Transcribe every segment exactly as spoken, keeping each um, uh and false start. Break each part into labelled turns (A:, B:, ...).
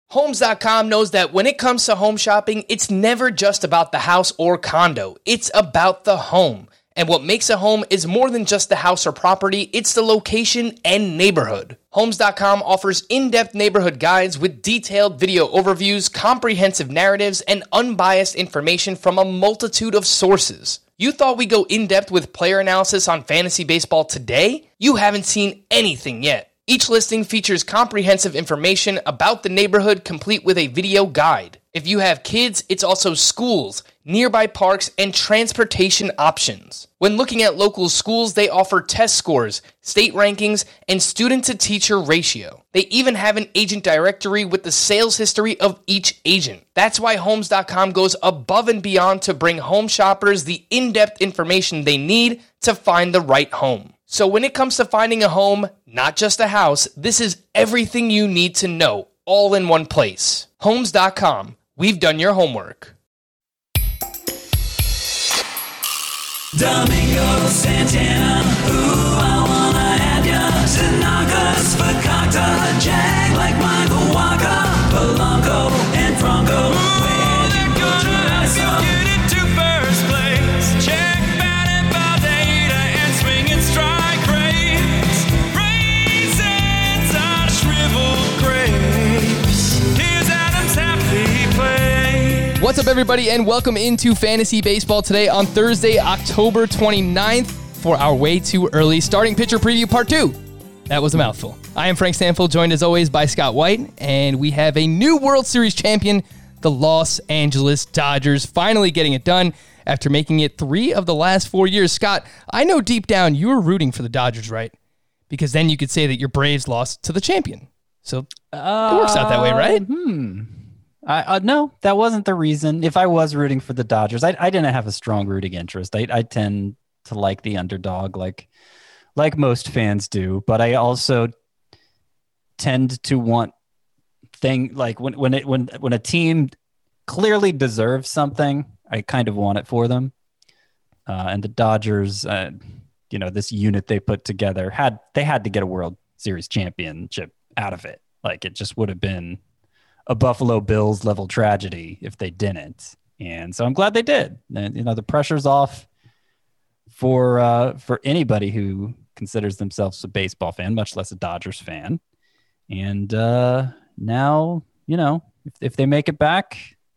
A: Homes dot com knows that when it comes to home shopping, it's never just about the house or condo. It's about the home. And what makes a home is more than just the house or property, it's the location and neighborhood. Homes dot com offers in-depth neighborhood guides with detailed video overviews, comprehensive narratives, and unbiased information from a multitude of sources. You thought we'd go in-depth with player analysis on fantasy baseball today? You haven't seen anything yet. Each listing features comprehensive information about the neighborhood, complete with a video guide. If you have kids, it's also schools, nearby parks, and transportation options. When looking at local schools, they offer test scores, state rankings, and student-to-teacher ratio. They even have an agent directory with the sales history of each agent. That's why Homes dot com goes above and beyond to bring home shoppers the in-depth information they need to find the right home. So when it comes to finding a home, not just a house, this is everything you need to know, all in one place. Homes dot com. We've done your homework.
B: Domingo Santana, ooh, I wanna have ya. Tanaka's Fakakta, Jag like Michael Waka, Polanco and Franco. Where you go to get it to first place? Check batted ball data and swinging strike rates. Raisins are shriveled grapes. Here's Adam's happy place.
A: What's up, everybody, and welcome into Fantasy Baseball today on Thursday, October twenty-ninth for our way too early starting pitcher preview part two. That was a mouthful. I am Frank Stanfield, joined as always by Scott White, and we have a new World Series champion, the Los Angeles Dodgers, finally getting it done after making it three of the last four years. Scott, I know deep down you were rooting for the Dodgers, right? Because then you could say that your Braves lost to the champion. So uh, it works out that way, right?
C: Hmm. I, uh, no, that wasn't the reason. If I was rooting for the Dodgers, I, I didn't have a strong rooting interest. I, I tend to like the underdog, like like most fans do. But I also tend to want thing like when when it when when a team clearly deserves something, I kind of want it for them. Uh, and the Dodgers, uh, you know, this unit they put together had they had to get a World Series championship out of it. Like it just would have been a Buffalo Bills level tragedy if they didn't. And so I'm glad they did. And, you know, the pressure's off for, uh, for anybody who considers themselves a baseball fan, much less a Dodgers fan. And, uh, now, you know, if, if they make it back,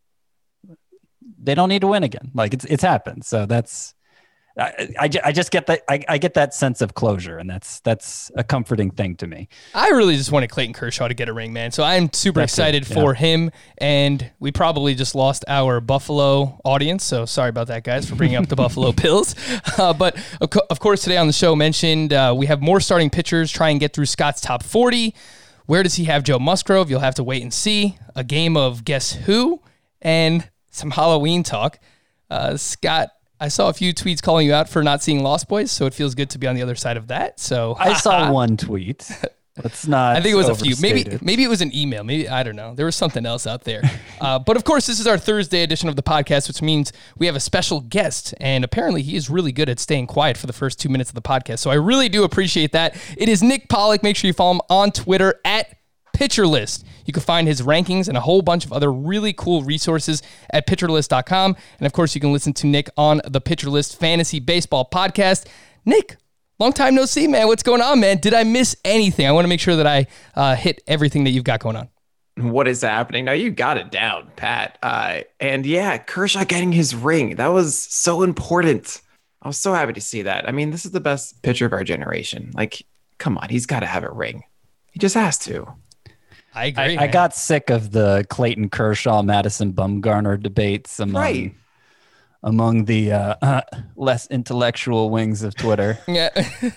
C: they don't need to win again. Like it's, it's happened. So that's, I, I, I just get that I, I get that sense of closure, and that's that's a comforting thing to me.
A: I really just wanted Clayton Kershaw to get a ring, man. So I'm super that's excited it, yeah. for him, and we probably just lost our Buffalo audience. So sorry about that, guys, for bringing up the Buffalo Bills. Uh, but of, co- of course, today on the show mentioned uh, we have more starting pitchers. Try and get through Scott's top forty. Where does he have Joe Musgrove? You'll have to wait and see. A game of Guess Who and some Halloween talk. Uh, Scott. I saw a few tweets calling you out for not seeing Lost Boys, so it feels good to be on the other side of that. So
C: I saw one tweet. Let's not.
A: I think it was a few. Maybe
C: it.
A: maybe it was an email. Maybe I don't know. There was something else out there. uh, but of course, this is our Thursday edition of the podcast, which means we have a special guest, and apparently he is really good at staying quiet for the first two minutes of the podcast. So I really do appreciate that. It is Nick Pollack. Make sure you follow him on Twitter at Pitcher List. You can find his rankings and a whole bunch of other really cool resources at pitcher list dot com. And of course, you can listen to Nick on the Pitcher List Fantasy Baseball Podcast. Nick, long time no see, man. What's going on, man? Did I miss anything? I want to make sure that I uh, hit everything that you've got going on.
D: What is happening? Now you got it down, Pat. Uh, and yeah, Kershaw getting his ring. That was so important. I was so happy to see that. I mean, this is the best pitcher of our generation. Like, come on, he's got to have a ring. He just has to.
A: I agree.
C: I, I got sick of the Clayton Kershaw, Madison Bumgarner debates among
D: right.
C: among the uh, uh, less intellectual wings of Twitter,
A: yeah,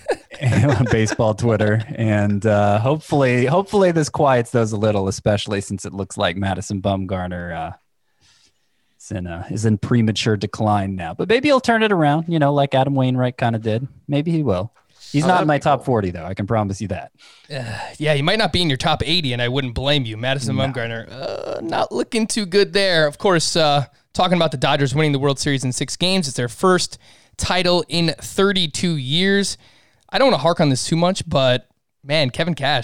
C: baseball Twitter, and uh, hopefully, hopefully this quiets those a little, especially since it looks like Madison Bumgarner uh, is in a, is in premature decline now. But maybe he'll turn it around, you know, like Adam Wainwright kind of did. Maybe he will. He's oh, not in my top cool. forty, though. I can promise you that.
A: Uh, yeah, he might not be in your top eighty, and I wouldn't blame you. Madison no. Bumgarner, uh, not looking too good there. Of course, uh, talking about the Dodgers winning the World Series in six games. It's their first title in thirty-two years. I don't want to hark on this too much, but, man, Kevin Cash,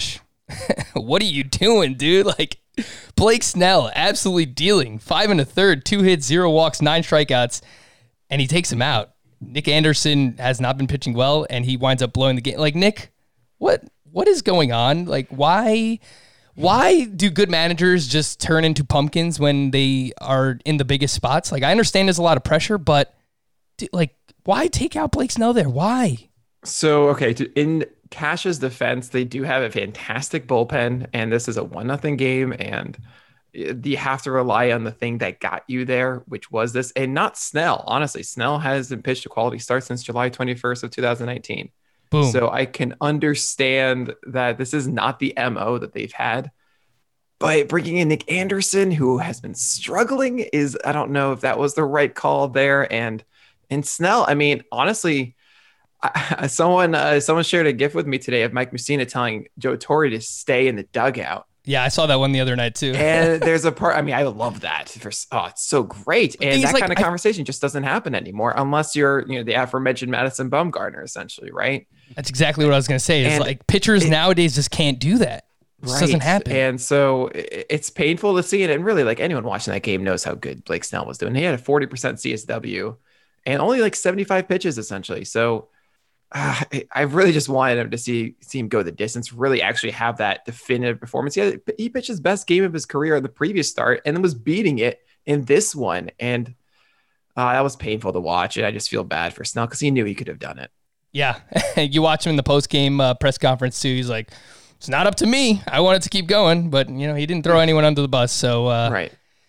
A: what are you doing, dude? Like, Blake Snell absolutely dealing. Five and a third, two hits, zero walks, nine strikeouts, and he takes him out. Nick Anderson has not been pitching well, and he winds up blowing the game. Like, Nick, what what is going on? Like, why why do good managers just turn into pumpkins when they are in the biggest spots? Like, I understand there's a lot of pressure, but dude, like, why take out Blake Snell there? Why?
D: So, okay, to, in Cash's defense, they do have a fantastic bullpen, and this is a one nothing game, and you have to rely on the thing that got you there, which was this, and not Snell. Honestly, Snell hasn't pitched a quality start since July twenty-first of two thousand nineteen.
A: Boom.
D: So I can understand that this is not the M O that they've had. But bringing in Nick Anderson, who has been struggling, is, I don't know if that was the right call there. And and Snell, I mean, honestly, I, someone uh, someone shared a GIF with me today of Mike Mussina telling Joe Torre to stay in the dugout.
A: Yeah, I saw that one the other night too.
D: And there's a part, I mean, I love that. For, oh, it's so great. And that
A: like,
D: kind of
A: I,
D: conversation just doesn't happen anymore unless you're, you know, the aforementioned Madison Bumgarner, essentially, right?
A: That's exactly what I was going to say. It's
D: and
A: like pitchers
D: it,
A: nowadays just can't do that. It just
D: right.
A: doesn't happen.
D: And so it's painful to see it. And really, like, anyone watching that game knows how good Blake Snell was doing. He had a forty percent C S W and only like seventy-five pitches, essentially. So Uh, I really just wanted him to see see him go the distance, really actually have that definitive performance. He, had, he pitched his best game of his career in the previous start and then was beating it in this one. And uh, that was painful to watch. And I just feel bad for Snell because he knew he could have done it.
A: Yeah. You watch him in the post-game uh, press conference too. He's like, it's not up to me. I wanted to keep going, but you know, he didn't throw anyone under the bus. So uh,
D: right.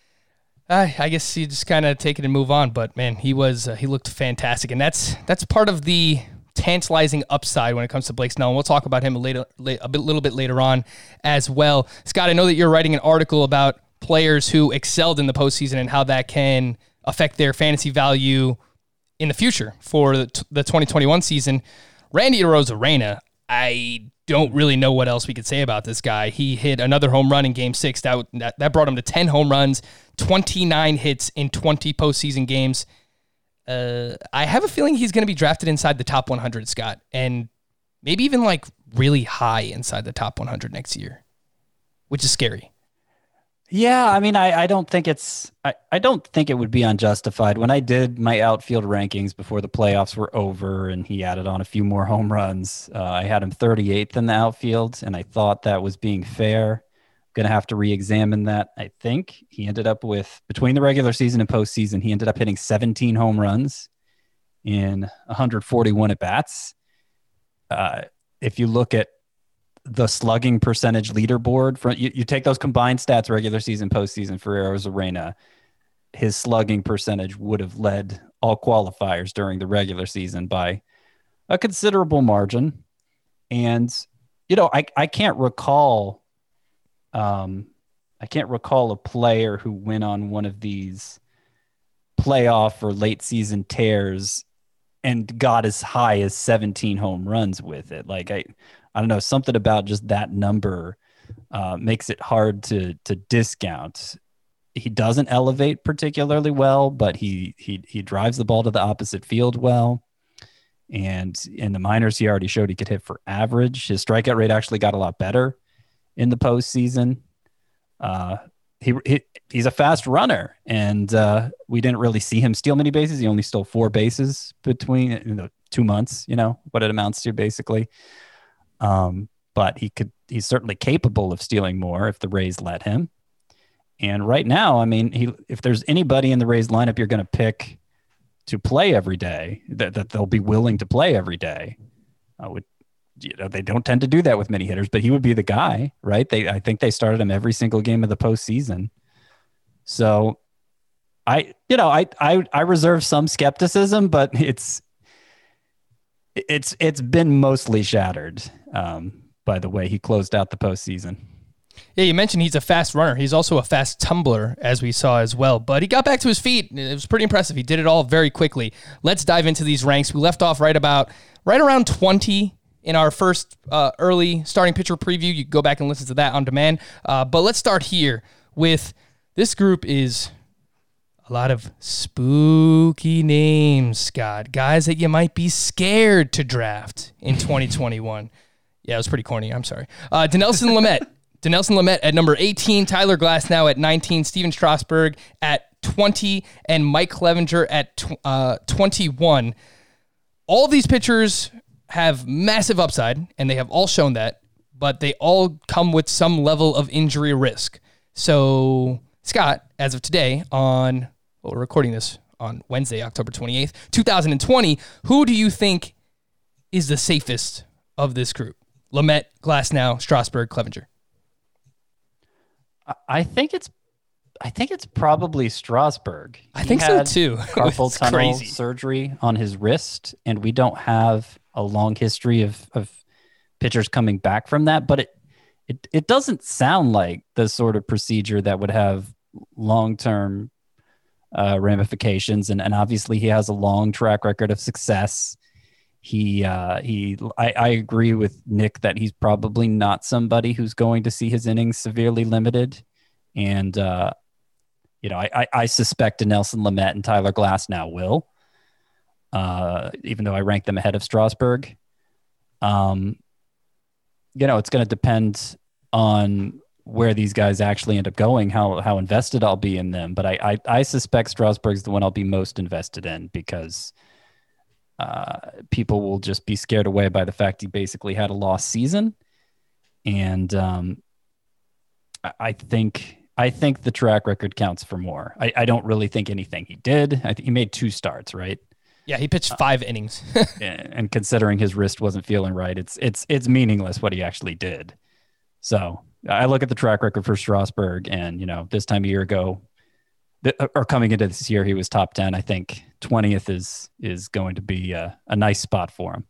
A: I, I guess you just kind of take it and move on. But man, he was uh, he looked fantastic. And that's that's part of the tantalizing upside when it comes to Blake Snell, and we'll talk about him a, later, a bit, little bit later on as well. Scott, I know that you're writing an article about players who excelled in the postseason and how that can affect their fantasy value in the future for the twenty twenty-one season. Randy Arozarena, I don't really know what else we could say about this guy. He hit another home run in Game Six. That that, that brought him to ten home runs, twenty-nine hits in twenty postseason games. Uh, I have a feeling he's going to be drafted inside the top one hundred, Scott, and maybe even like really high inside the top one hundred next year, which is scary.
C: Yeah, I mean, I, I don't think it's I, I don't think it would be unjustified. When I did my outfield rankings before the playoffs were over and he added on a few more home runs, uh, I had him thirty-eighth in the outfield, and I thought that was being fair. Going to have to re-examine that. I think he ended up with, between the regular season and postseason, he ended up hitting seventeen home runs in one hundred forty-one at-bats. Uh, if you look at the slugging percentage leaderboard, for you, you take those combined stats, regular season, postseason for Arozarena, his slugging percentage would have led all qualifiers during the regular season by a considerable margin. And, you know, I, I can't recall Um, I can't recall a player who went on one of these playoff or late season tears and got as high as seventeen home runs with it. Like, I, I don't know, something about just that number uh, makes it hard to to discount. He doesn't elevate particularly well, but he he he drives the ball to the opposite field well. And in the minors, he already showed he could hit for average. His strikeout rate actually got a lot better in the postseason. Uh, he, he he's a fast runner, and uh, we didn't really see him steal many bases. He only stole four bases between you know, two months, you know, what it amounts to basically. Um, but he could, he's certainly capable of stealing more if the Rays let him. And right now, I mean, he, if there's anybody in the Rays lineup you're going to pick to play every day, that, that they'll be willing to play every day, I would, you know, they don't tend to do that with many hitters, but he would be the guy, right? They, I think they started him every single game of the postseason. So I, you know, I, I, I reserve some skepticism, but it's, it's, it's been mostly shattered um, by the way he closed out the postseason.
A: Yeah, you mentioned he's a fast runner. He's also a fast tumbler, as we saw as well. But he got back to his feet. It was pretty impressive. He did it all very quickly. Let's dive into these ranks. We left off right about, right around twenty in our first uh, early starting pitcher preview. You can go back and listen to that on demand. Uh, but let's start here with, this group is a lot of spooky names, Scott. Guys that you might be scared to draft in twenty twenty-one. Yeah, it was pretty corny. I'm sorry. Uh, Dinelson Lamet. Dinelson Lamet at number eighteen. Tyler Glass now at nineteen. Steven Strasburg at twenty. And Mike Clevenger at tw- uh, twenty-one. All these pitchers have massive upside, and they have all shown that, but they all come with some level of injury risk. So, Scott, as of today, on, well, we're recording this on Wednesday, October twenty-eighth, twenty twenty, who do you think is the safest of this group? Lamet, Glasnow, Strasburg, Clevenger.
C: I think it's I think it's probably Strasburg.
A: I think
C: He
A: so
C: had
A: too.
C: Carpal
A: It's
C: tunnel
A: crazy.
C: surgery on his wrist, and we don't have a long history of, of pitchers coming back from that. But it, it it doesn't sound like the sort of procedure that would have long term uh, ramifications. And, and obviously, he has a long track record of success. He uh, he. I, I agree with Nick that he's probably not somebody who's going to see his innings severely limited, and uh, you know I, I I suspect Dinelson Lamet and Tyler Glasnow will, uh, even though I rank them ahead of Strasburg. Um, you know it's going to depend on where these guys actually end up going, how how invested I'll be in them, but I I, I suspect Strasburg's the one I'll be most invested in because. Uh, people will just be scared away by the fact he basically had a lost season. And um, I, I think I think the track record counts for more. I, I don't really think anything he did. I think he made two starts, right?
A: Yeah, he pitched five uh, innings.
C: and, and considering his wrist wasn't feeling right, it's it's it's meaningless what he actually did. So I look at the track record for Strasburg, and you know, this time a year ago, or coming into this year, he was top ten. I think twentieth is is going to be a, a nice spot for him.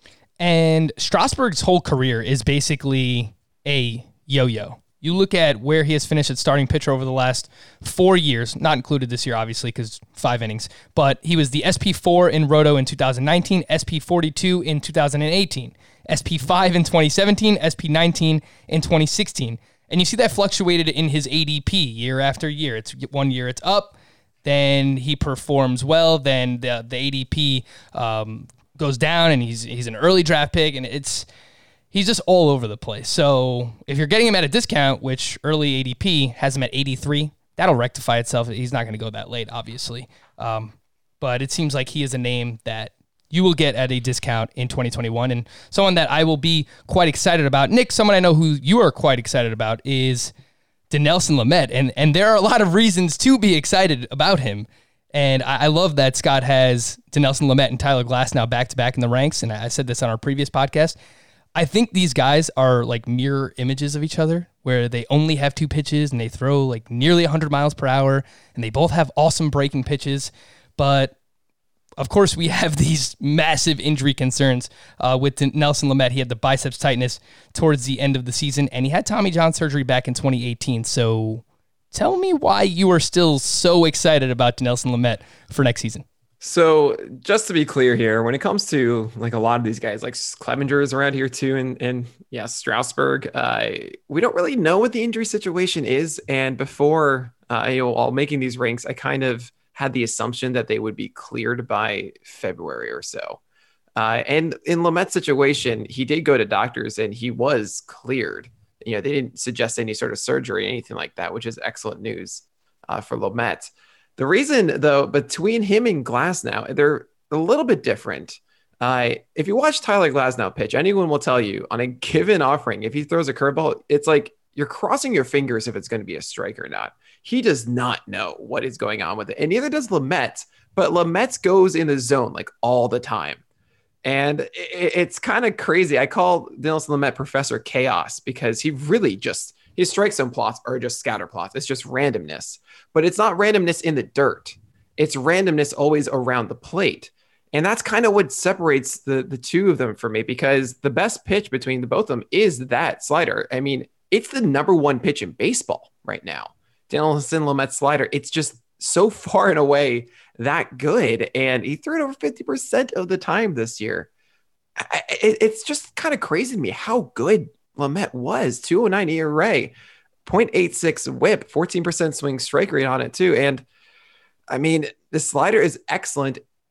A: And Strasburg's whole career is basically a yo-yo. You look at where he has finished at starting pitcher over the last four years, not included this year, obviously, because five innings, but he was the S P four in Roto in two thousand nineteen, S P forty-two in two thousand eighteen, S P five in twenty seventeen, S P nineteen in twenty sixteen. And you see that fluctuated in his A D P year after year. It's one year it's up, then he performs well, then the the A D P um, goes down, and he's he's an early draft pick, and it's he's just all over the place. So if you're getting him at a discount, which early A D P has him at eighty-three, that'll rectify itself. He's not going to go that late, obviously. Um, but it seems like he is a name that you will get at a discount in twenty twenty-one, and someone that I will be quite excited about. Nick, someone I know who you are quite excited about is Dinelson Lamet, and and there are a lot of reasons to be excited about him. And I, I love that Scott has Dinelson Lamet and Tyler Glasnow back to back in the ranks. And I said this on our previous podcast. I think these guys are like mirror images of each other, where they only have two pitches and they throw like nearly one hundred miles per hour, and they both have awesome breaking pitches, but of course, we have these massive injury concerns uh, with Dinelson Lamet. He had the biceps tightness towards the end of the season, and he had Tommy John surgery back in twenty eighteen. So tell me why you are still so excited about Dinelson Lamet for next season.
D: So just to be clear here, when it comes to like a lot of these guys, like Clevenger is around here too, and and yeah, Strasburg, uh, we don't really know what the injury situation is. And before uh, you know, while making these ranks, I kind of had the assumption that they would be cleared by February or so. Uh, and in Lamet's situation, he did go to doctors and he was cleared. You know, they didn't suggest any sort of surgery or anything like that, which is excellent news uh, for Lamet. The reason, though, between him and Glasnow, they're a little bit different. Uh, if you watch Tyler Glasnow pitch, anyone will tell you on a given offering, if he throws a curveball, it's like you're crossing your fingers if it's going to be a strike or not. He does not know what is going on with it. And neither does Lamet, but Lamet goes in the zone like all the time. And it, it's kind of crazy. I call Dinelson Lamet Professor Chaos because he really just, his strike zone plots are just scatter plots. It's just randomness, but it's not randomness in the dirt. It's randomness always around the plate. And that's kind of what separates the, the two of them for me, because the best pitch between the both of them is that slider. I mean, it's the number one pitch in baseball right now. Dinelson Lamet's slider, it's just so far and away that good. And he threw it over fifty percent of the time this year. I, it, it's just kind of crazy to me how good Lamet was. two oh nine E R A, point eight six whip, fourteen percent swing strike rate on it too. And I mean, the slider is excellent.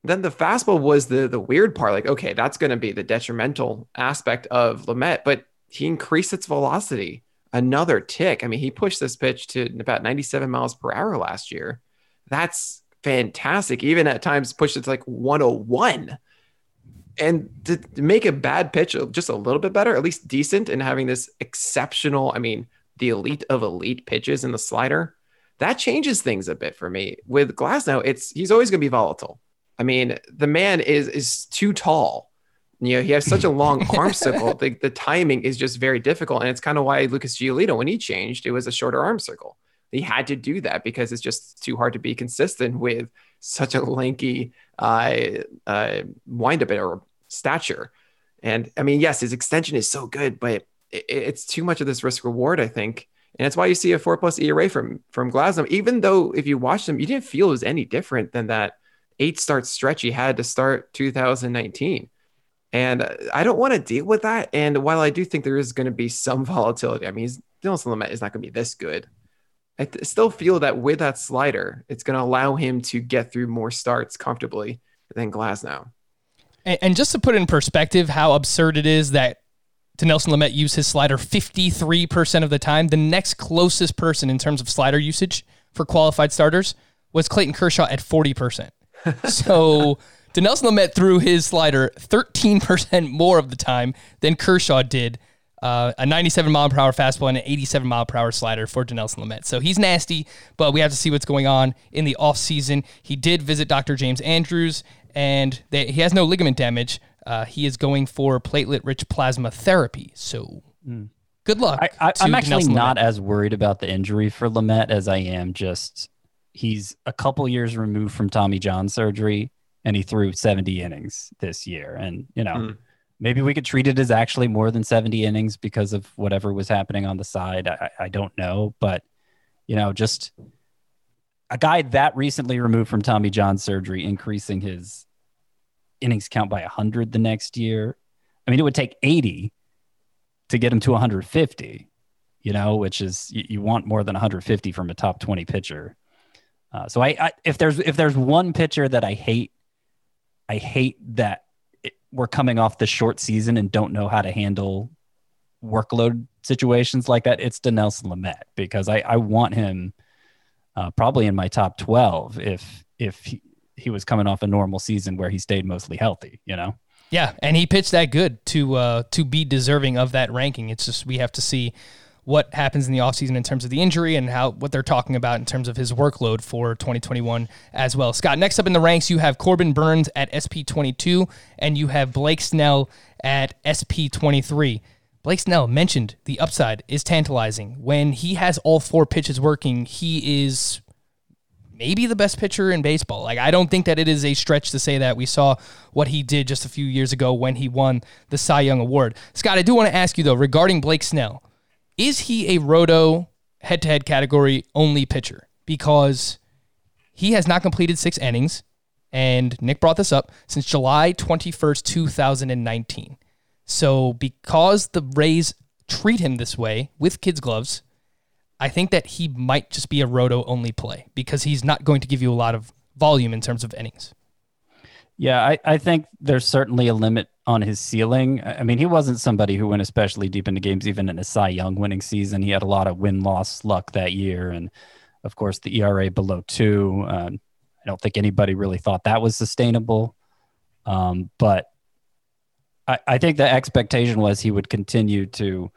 D: Then the fastball was the the weird part. Like, okay, that's going to be the detrimental aspect of Lamet, but he increased its velocity another tick. I mean, he pushed this pitch to about ninety-seven miles per hour last year. That's fantastic. Even at times pushed it to like one oh one. And to, to make a bad pitch just a little bit better, at least decent, and having this exceptional, I mean, the elite of elite pitches in the slider, that changes things a bit for me. With Glasnow, it's he's always going to be volatile. I mean, the man is is too tall. You know, he has such a long arm circle. The, the timing is just very difficult. And it's kind of why Lucas Giolito, when he changed, it was a shorter arm circle. He had to do that because it's just too hard to be consistent with such a lanky uh, uh, windup or stature. And I mean, yes, his extension is so good, but it, it's too much of this risk reward, I think. And that's why you see a four plus E R A from, from Glasnow, even though if you watched him, you didn't feel it was any different than that eight start stretch he had to start two thousand nineteen. And I don't want to deal with that. And while I do think there is going to be some volatility, I mean, Dinelson Lamet is not going to be this good. I th- still feel that with that slider, it's going to allow him to get through more starts comfortably than Glasnow.
A: And, and just to put in perspective how absurd it is that Dinelson Lamet used his slider fifty-three percent of the time, the next closest person in terms of slider usage for qualified starters was Clayton Kershaw at forty percent. So Dinelson Lamet threw his slider thirteen percent more of the time than Kershaw did. Uh, a ninety-seven mile per hour fastball and an eighty-seven mile per hour slider for Dinelson Lamet. So he's nasty, but we have to see what's going on in the offseason. He did visit Doctor James Andrews, and they, he has no ligament damage. Uh, he is going for platelet-rich plasma therapy. So mm. good luck.
C: I, I, I'm actually
A: Dinelson
C: not
A: Lamet.
C: as worried about the injury for Lamet as I am just he's a couple years removed from Tommy John surgery, and he threw seventy innings this year. And, you know, mm. maybe we could treat it as actually more than seventy innings because of whatever was happening on the side. I, I don't know. But, you know, just a guy that recently removed from Tommy John surgery, increasing his innings count by one hundred the next year. I mean, it would take eighty to get him to one hundred fifty, you know, which is you, you want more than one hundred fifty from a top twenty pitcher. Uh, so I, I if there's if there's one pitcher that I hate, I hate that it, we're coming off the short season and don't know how to handle workload situations like that. It's Dinelson Lamet, because I, I want him uh, probably in my top twelve if if he, he was coming off a normal season where he stayed mostly healthy, you know?
A: Yeah, and he pitched that good to uh, to be deserving of that ranking. It's just we have to see what happens in the offseason in terms of the injury and how what they're talking about in terms of his workload for twenty twenty-one as well. Scott, next up in the ranks, you have Corbin Burns at S P twenty-two, and you have Blake Snell at S P twenty-three. Blake Snell mentioned the upside is tantalizing. When he has all four pitches working, he is maybe the best pitcher in baseball. Like, I don't think that it is a stretch to say that. We saw what he did just a few years ago when he won the Cy Young Award. Scott, I do want to ask you, though, regarding Blake Snell, is he a roto head-to-head category only pitcher? Because he has not completed six innings, and Nick brought this up, since July twenty-first, two thousand nineteen. So because the Rays treat him this way with kids' gloves, I think that he might just be a roto-only play because he's not going to give you a lot of volume in terms of innings.
C: Yeah, I, I think there's certainly a limit on his ceiling. I mean, he wasn't somebody who went especially deep into games, even in a Cy Young winning season. He had a lot of win-loss luck that year. And, of course, the E R A below two. Um, I don't think anybody really thought that was sustainable. Um, but I, I think the expectation was he would continue to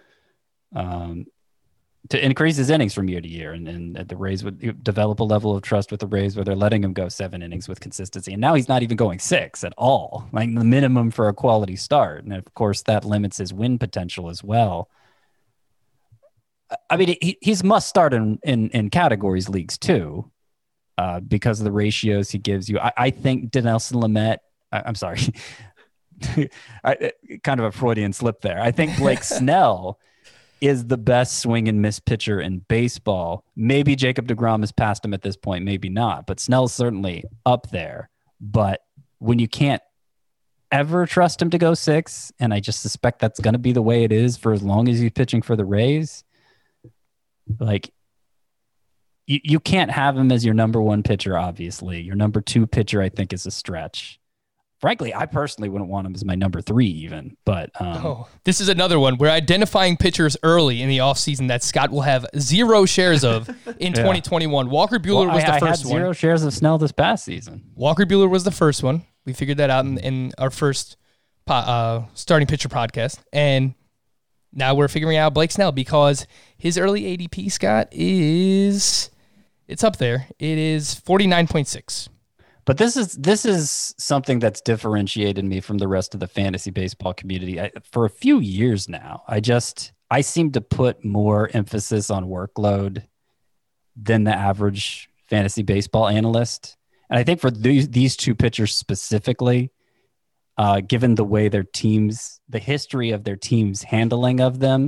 C: um, to increase his innings from year to year. And, and the Rays would develop a level of trust with the Rays where they're letting him go seven innings with consistency. And now he's not even going six at all, like the minimum for a quality start. And of course that limits his win potential as well. I mean, he, he's must start in, in, in categories leagues too, uh, because of the ratios he gives you. I, I think Dinelson Lamet, I, I'm sorry, I, kind of a Freudian slip there. I think Blake Snell is the best swing and miss pitcher in baseball. Maybe Jacob deGrom has passed him at this point, maybe not, but Snell's certainly up there. But when you can't ever trust him to go six, and I just suspect that's going to be the way it is for as long as he's pitching for the Rays, like you, you can't have him as your number one pitcher, obviously. Your number two pitcher, I think, is a stretch. Frankly, I personally wouldn't want him as my number three even, but um,
A: oh, this is another one. We're identifying pitchers early in the offseason that Scott will have zero shares of in yeah. twenty twenty-one. Walker Buehler
C: well,
A: was
C: I,
A: the
C: I
A: first
C: had
A: one.
C: Zero shares of Snell this past season.
A: Walker Buehler was the first one. We figured that out in, in our first po- uh, starting pitcher podcast. And now we're figuring out Blake Snell because his early A D P, Scott, is it's up there. It is forty-nine point six.
C: But this is this is something that's differentiated me from the rest of the fantasy baseball community. I, for a few years now, I just I seem to put more emphasis on workload than the average fantasy baseball analyst. And I think for these these two pitchers specifically, uh, given the way their teams, the history of their team's handling of them,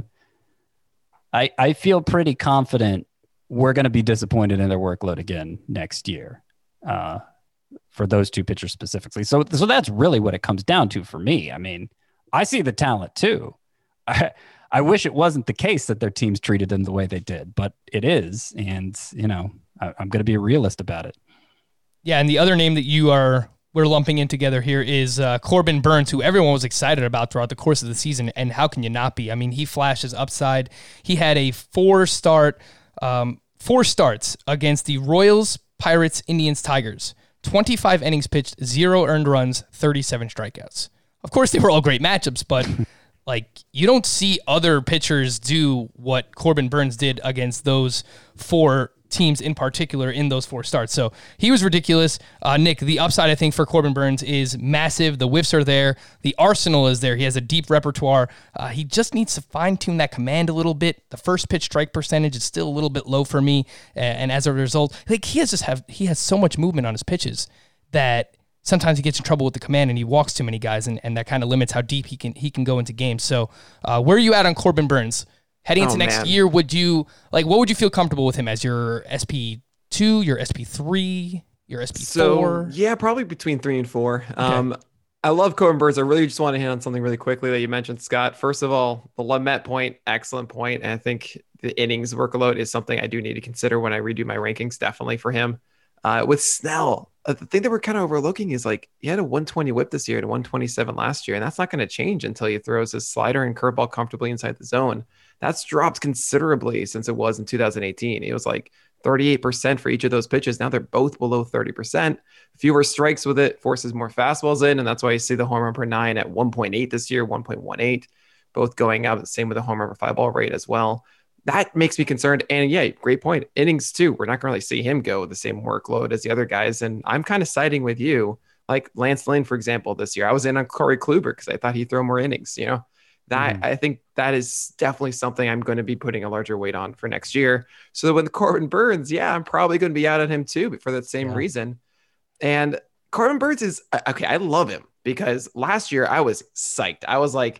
C: I I feel pretty confident we're going to be disappointed in their workload again next year. Uh, for those two pitchers specifically. So, so that's really what it comes down to for me. I mean, I see the talent too. I, I wish it wasn't the case that their teams treated them the way they did, but it is. And, you know, I, I'm going to be a realist about it.
A: Yeah. And the other name that you are, we're lumping in together here is uh, Corbin Burnes, who everyone was excited about throughout the course of the season. And how can you not be? I mean, he flashes upside. He had a four start, um, four starts against the Royals, Pirates, Indians, Tigers. twenty-five innings pitched, zero earned runs, thirty-seven strikeouts. Of course, they were all great matchups, but like you don't see other pitchers do what Corbin Burnes did against those four teams in particular in those four starts. So he was ridiculous. Uh, Nick, the upside, I think, for Corbin Burnes is massive. The whiffs are there. The arsenal is there. He has a deep repertoire. Uh, he just needs to fine-tune that command a little bit. The first pitch strike percentage is still a little bit low for me. And as a result, like he has just have he has so much movement on his pitches that sometimes he gets in trouble with the command and he walks too many guys, and, and that kind of limits how deep he can he can go into games. So uh, where are you at on Corbin Burnes? Heading into oh, next man. year, would you like what would you feel comfortable with him as your S P two, your S P three, your S P four?
D: So yeah, probably between three and four. Okay. Um, I love Corbin Burnes. I really just want to hit on something really quickly that you mentioned, Scott. First of all, the Lamet point, excellent point. And I think the innings workload is something I do need to consider when I redo my rankings, definitely for him. Uh, with Snell, uh, the thing that we're kind of overlooking is like he had a one twenty whip this year and a one twenty-seven last year, and that's not going to change until he throws his slider and curveball comfortably inside the zone. That's dropped considerably since it was in two thousand eighteen. It was like thirty-eight percent for each of those pitches. Now they're both below thirty percent. Fewer strikes with it, forces more fastballs in, and that's why you see the home run per nine at one point eight this year, one point one eight, both going up. The same with the home run per five ball rate as well. That makes me concerned. And yeah, great point. Innings too. We're not going to really see him go with the same workload as the other guys. And I'm kind of siding with you, like Lance Lynn, for example, this year. I was in on Corey Kluber because I thought he'd throw more innings, you know. That mm. I think that is definitely something I'm going to be putting a larger weight on for next year. So when Corbin Burnes, yeah, I'm probably going to be out on him too, but for that same yeah. reason. And Corbin Burnes is okay. I love him because last year I was psyched. I was like,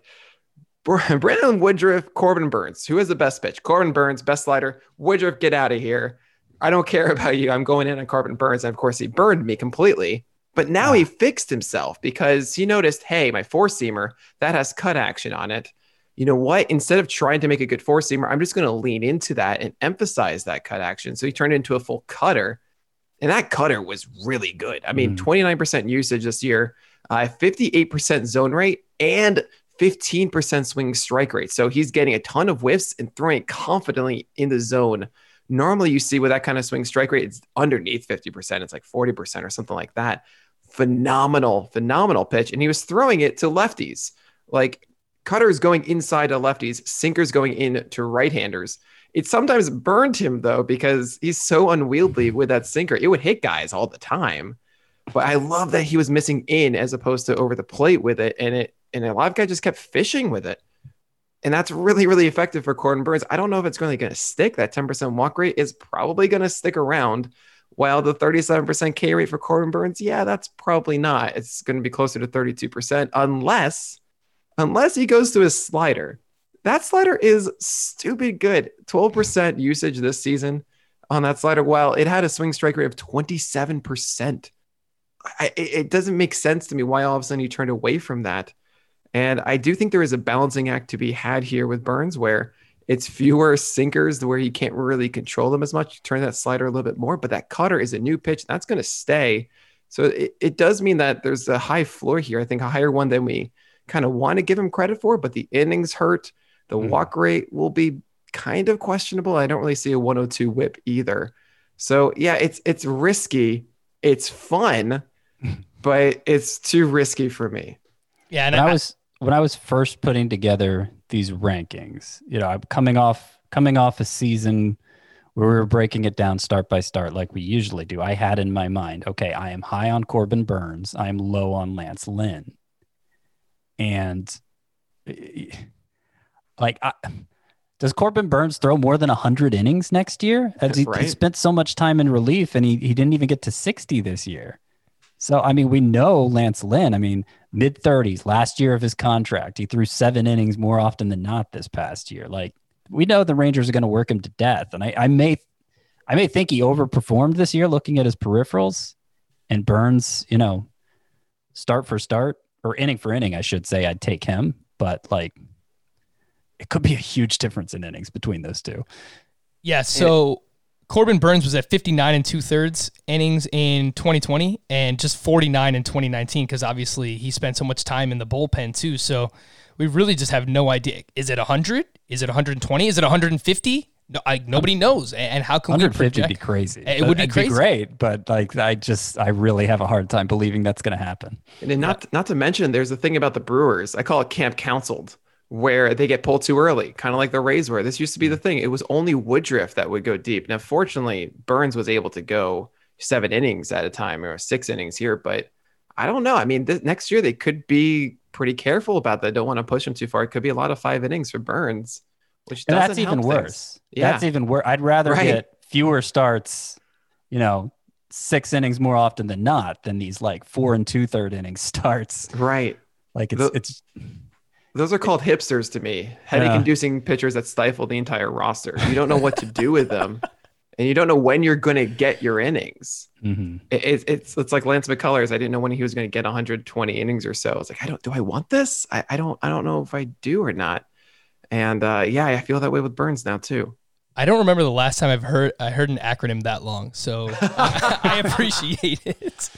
D: Brandon Woodruff, Corbin Burnes, who has the best pitch? Corbin Burnes, best slider. Woodruff, get out of here. I don't care about you. I'm going in on Corbin Burnes. And of course, he burned me completely. But now he fixed himself because he noticed, hey, my four-seamer, that has cut action on it. You know what? Instead of trying to make a good four-seamer, I'm just going to lean into that and emphasize that cut action. So he turned it into a full cutter. And that cutter was really good. I mean, mm. twenty-nine percent usage this year, uh, fifty-eight percent zone rate, and fifteen percent swing strike rate. So he's getting a ton of whiffs and throwing it confidently in the zone. Normally you see with that kind of swing strike rate, it's underneath fifty percent. It's like forty percent or something like that. Phenomenal, phenomenal pitch. And he was throwing it to lefties, like cutters going inside to lefties, sinkers going in to right-handers. It sometimes burned him though, because he's so unwieldy with that sinker. It would hit guys all the time, but I love that he was missing in as opposed to over the plate with it. And it, and a lot of guys just kept fishing with it. And that's really, really effective for Corbin Burnes. I don't know if it's really going to stick. That ten percent walk rate is probably going to stick around, while the thirty-seven percent K rate for Corbin Burnes, yeah, that's probably not. It's going to be closer to thirty-two percent unless, unless he goes to his slider. That slider is stupid good. twelve percent usage this season on that slider, while it had a swing strike rate of twenty-seven percent. I, it doesn't make sense to me why all of a sudden he turned away from that. And I do think there is a balancing act to be had here with Burnes, where It's fewer sinkers where you can't really control them as much. Turn that slider a little bit more, but that cutter is a new pitch. That's going to stay. So it, it does mean that there's a high floor here. I think a higher one than we kind of want to give him credit for, but the innings hurt. The
C: Mm.
D: walk rate will be kind of questionable. I don't really see a one oh two whip either. So yeah, it's it's risky. It's fun, but it's too risky for me.
A: Yeah, and
C: When I
A: I,
C: was when I was first putting together these rankings, you know, I'm coming off coming off a season where we were breaking it down start by start like we usually do. I had in my mind, okay, I am high on Corbin Burns, I am low on Lance Lynn. And like I, does Corbin Burns throw more than one hundred innings next year? As he,
D: Right.
C: he spent so much time in relief and he, he didn't even get to sixty this year. So, I mean, we know Lance Lynn, I mean, mid thirties, last year of his contract. He threw seven innings more often than not this past year. Like, we know the Rangers are going to work him to death. And I, I may I may think he overperformed this year looking at his peripherals, and Burns, you know, start for start or inning for inning, I should say, I'd take him. But like, it could be a huge difference in innings between those two.
A: yeah, so Corbin Burns was at fifty-nine and two thirds innings in twenty twenty and just forty-nine in twenty nineteen because obviously he spent so much time in the bullpen too. So we really just have no idea. Is it one hundred? Is it one hundred twenty? Is it one hundred fifty? No, I, nobody knows. And how can we
C: one hundred fifty
A: project?
C: would be crazy.
A: It would be
C: It'd
A: crazy.
C: great, but like, I just, I really have a hard time believing that's going to happen.
D: And then not not to mention, there's a thing about the Brewers. I call it camp counseled, where they get pulled too early, kind of like the Rays were. This used to be the thing. It was only Woodruff that would go deep. Now, fortunately, Burns was able to go seven innings at a time or six innings here, but I don't know. I mean, this, next year they could be pretty careful about that. Don't want to push him too far. It could be a lot of five innings for Burns, which
C: And
D: doesn't
C: that's even
D: help things.
C: worse.
D: Yeah.
C: That's even worse. I'd rather
D: Right.
C: get fewer starts, you know, six innings more often than not than these like four and two third inning starts.
D: Right.
C: Like it's,
D: The-
C: it's,
D: Those are called hipsters to me. Headache
C: Yeah.
D: inducing pitchers that stifle the entire roster. You don't know what to do with them, and you don't know when you're going to get your innings.
C: mhm.
D: It, it, it's it's like Lance McCullers. I didn't know when he was going to get one hundred twenty innings or so. I was like, I don't. Do I want this? I, I don't. I don't know if I do or not. And uh, yeah, I feel that way with Burns now too.
A: I don't remember the last time I've heard I heard an acronym that long, so I, I appreciate it.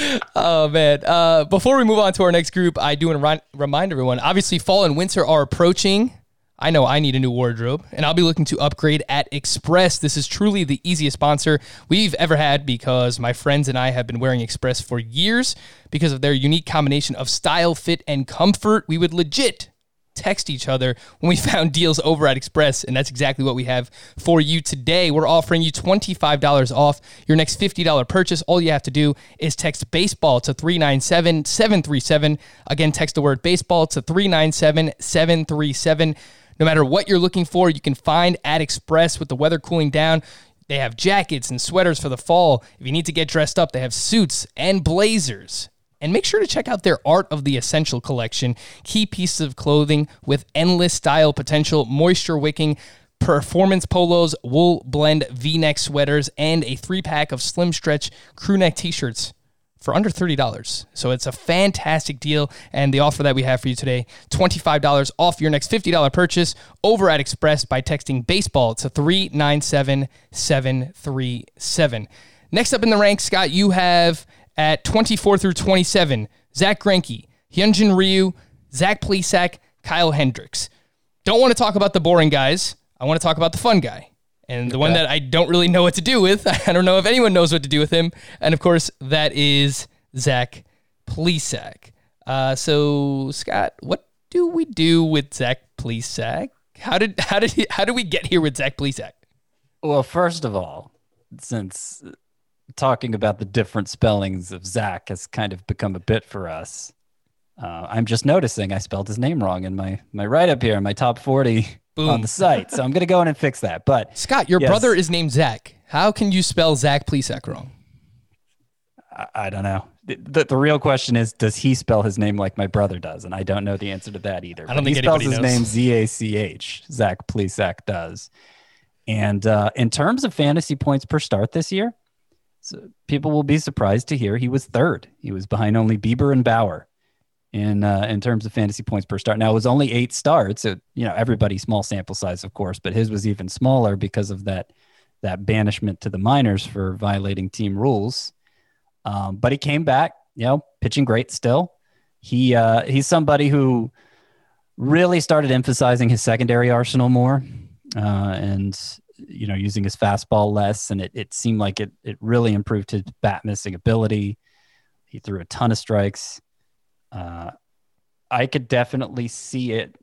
A: Oh man! Uh, before we move on to our next group, I do want to ri- remind everyone. Obviously, fall and winter are approaching. I know I need a new wardrobe, and I'll be looking to upgrade at Express. This is truly the easiest sponsor we've ever had because my friends and I have been wearing Express for years because of their unique combination of style, fit, and comfort. We would legit text each other when we found deals over at Express, and that's exactly what we have for you today. We're offering you twenty-five dollars off your next fifty dollars purchase. All you have to do is text baseball to three nine seven seven three seven. Again, text the word baseball to three nine seven seven three seven. No matter what you're looking for, you can find at Express. With the weather cooling down, they have jackets and sweaters for the fall. If you need to get dressed up, they have suits and blazers. And make sure to check out their Art of the Essential collection. Key pieces of clothing with endless style potential, moisture wicking, performance polos, wool blend V-neck sweaters, and a three-pack of slim stretch crew neck t-shirts for under thirty dollars. So it's a fantastic deal. And the offer that we have for you today, twenty-five dollars off your next fifty dollars purchase over at Express by texting baseball to three nine seven seven three seven. Next up in the ranks, Scott, you have at twenty-four through twenty-seven, Zach Greinke, Hyunjin Ryu, Zach Plesac, Kyle Hendricks. Don't want to talk about the boring guys. I want to talk about the fun guy. And the one that I don't really know what to do with. I don't know if anyone knows what to do with him. And of course, that is Zach Plesac. Uh, so, Scott, what do we do with Zach Plesac? How did how did he, how did we get here with Zach Plesac?
C: Well, first of all, since talking about the different spellings of Zach has kind of become a bit for us, uh, I'm just noticing I spelled his name wrong in my, my write-up here, my top forty
A: Boom.
C: on the site. So I'm going to go in and fix that. But
A: Scott, your
C: Yes.
A: brother is named Zach. How can you spell Zach Plesac wrong?
C: I, I don't know. The, the, the real question is, does he spell his name like my brother does? And I don't know the answer to that either.
A: I don't
C: But
A: think
C: he spells
A: anybody
C: his
A: knows.
C: name Z A C H. Zach Plesac does. And uh, in terms of fantasy points per start this year, so people will be surprised to hear he was third. He was behind only Bieber and Bauer in uh, in terms of fantasy points per start. Now, it was only eight starts. So, you know, everybody small sample size, of course, but his was even smaller because of that that banishment to the minors for violating team rules. Um, but he came back, you know, pitching great still. He uh, he's somebody who really started emphasizing his secondary arsenal more, uh, and you know, using his fastball less, and it it seemed like it it really improved his bat missing ability. He threw a ton of strikes. Uh, I could definitely see it.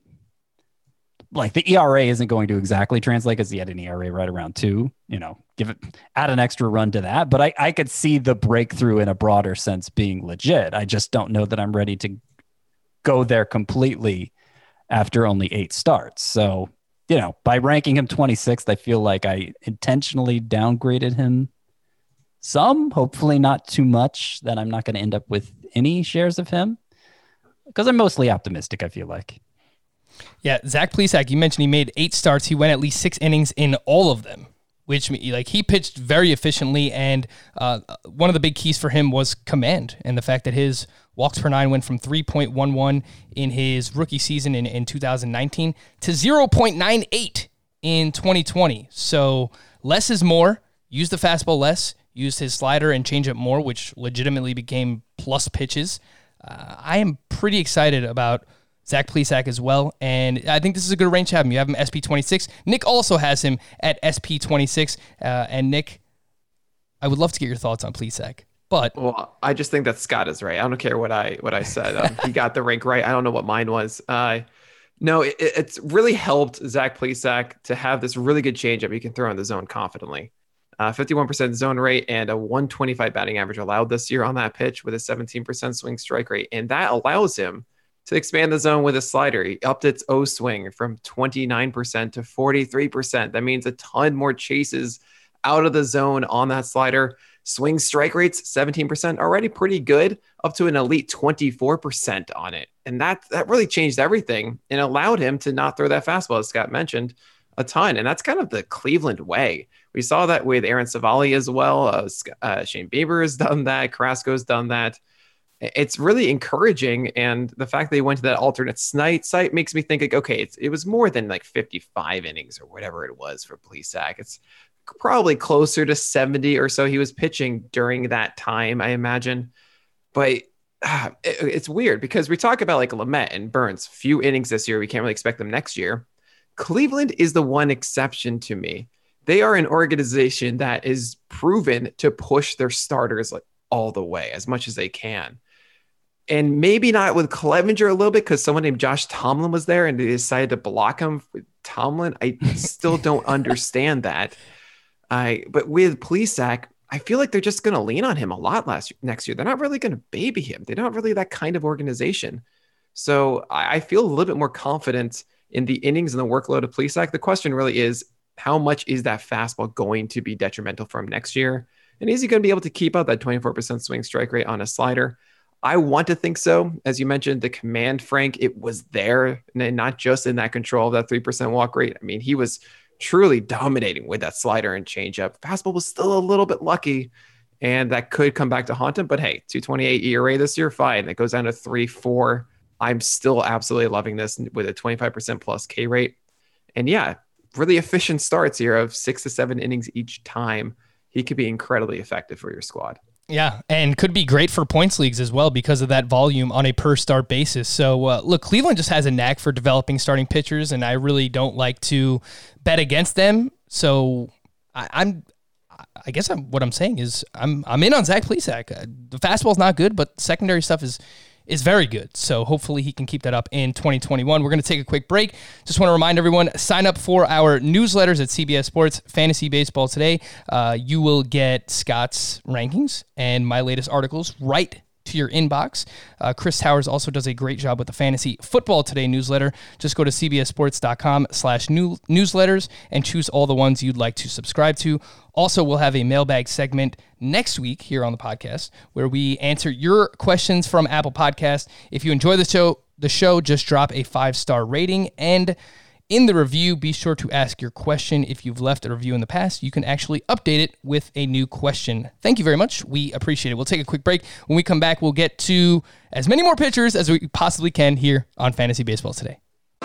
C: Like the E R A isn't going to exactly translate because he had an E R A right around two, you know, give it, add an extra run to that. But I, I could see the breakthrough in a broader sense being legit. I just don't know that I'm ready to go there completely after only eight starts. So, you know, by ranking him twenty-sixth, I feel like I intentionally downgraded him some, hopefully not too much that I'm not going to end up with any shares of him because I'm mostly optimistic, I feel like.
A: Yeah, Zach Plesac, you mentioned he made eight starts. He went at least six innings in all of them, which like he pitched very efficiently. And uh, one of the big keys for him was command and the fact that his walks per nine went from three point one one in his rookie season in, in two thousand nineteen to zero point nine eight in twenty twenty. So less is more. Use the fastball less. Used his slider and changeup more, which legitimately became plus pitches. Uh, I am pretty excited about Zach Plesac as well, and I think this is a good range to have him. You have him S P twenty-six. Nick also has him at S P twenty-six, uh, and Nick, I would love to get your thoughts on Plesac, but
D: well, I just think that Scott is right. I don't care what I what I said. Um, he got the rank right. I don't know what mine was. Uh, no, it, it's really helped Zach Plesac to have this really good changeup he can throw in the zone confidently. Uh, fifty-one percent zone rate and a one twenty-five batting average allowed this year on that pitch with a seventeen percent swing strike rate, and that allows him to expand the zone with a slider. He upped its O swing from twenty-nine percent to forty-three percent. That means a ton more chases out of the zone on that slider. Swing strike rates, seventeen percent, already pretty good, up to an elite twenty-four percent on it. And that, that really changed everything and allowed him to not throw that fastball, as Scott mentioned, a ton. And that's kind of the Cleveland way. We saw that with Aaron Savali as well. Uh, uh, Shane Bieber has done that. Carrasco's done that. It's really encouraging, and the fact that they went to that alternate site site makes me think like, okay, it's, it was more than like fifty-five innings or whatever it was for Plesac. It's probably closer to seventy or so he was pitching during that time, I imagine. But uh, it, it's weird because we talk about like Lamet and Burns, few innings this year. We can't really expect them next year. Cleveland is the one exception to me. They are an organization that is proven to push their starters like all the way as much as they can. And maybe not with Clevenger a little bit because someone named Josh Tomlin was there and they decided to block him with Tomlin. I still don't understand that. I but with Plesac, I feel like they're just going to lean on him a lot last next year. They're not really going to baby him. They're not really that kind of organization. So I, I feel a little bit more confident in the innings and the workload of Plesac. The question really is, how much is that fastball going to be detrimental for him next year? And is he going to be able to keep up that twenty-four percent swing strike rate on a slider? I want to think so. As you mentioned, the command, Frank, it was there, and not just in that control of that three percent walk rate. I mean, he was truly dominating with that slider and changeup. Fastball was still a little bit lucky, and that could come back to haunt him. But hey, two twenty-eight E R A this year, fine. That goes down to three four. I'm still absolutely loving this with a twenty-five percent plus K rate. And yeah, really efficient starts here of six to seven innings each time. He could be incredibly effective for your squad.
A: Yeah, and could be great for points leagues as well because of that volume on a per start basis. So, uh, look, Cleveland just has a knack for developing starting pitchers, and I really don't like to bet against them. So, I, I'm, I guess I'm, what I'm saying is I'm I'm in on Zach Plesac. Uh, the fastball's not good, but secondary stuff is is very good. So hopefully he can keep that up in twenty twenty-one. We're going to take a quick break. Just want to remind everyone, sign up for our newsletters at C B S Sports Fantasy Baseball Today. Uh, you will get Scott's rankings and my latest articles right to your inbox. Uh, Chris Towers also does a great job with the Fantasy Football Today newsletter. Just go to cbssports.com slash new newsletters and choose all the ones you'd like to subscribe to. Also, we'll have a mailbag segment next week here on the podcast where we answer your questions from Apple Podcasts. If you enjoy the show, the show, just drop a five-star rating. And in the review. Be sure to ask your question. If you've left a review in the past, you can actually update it with a new question. Thank you very much. We appreciate it. We'll take a quick break. When we come back, we'll get to as many more pitchers as we possibly can here on Fantasy Baseball Today.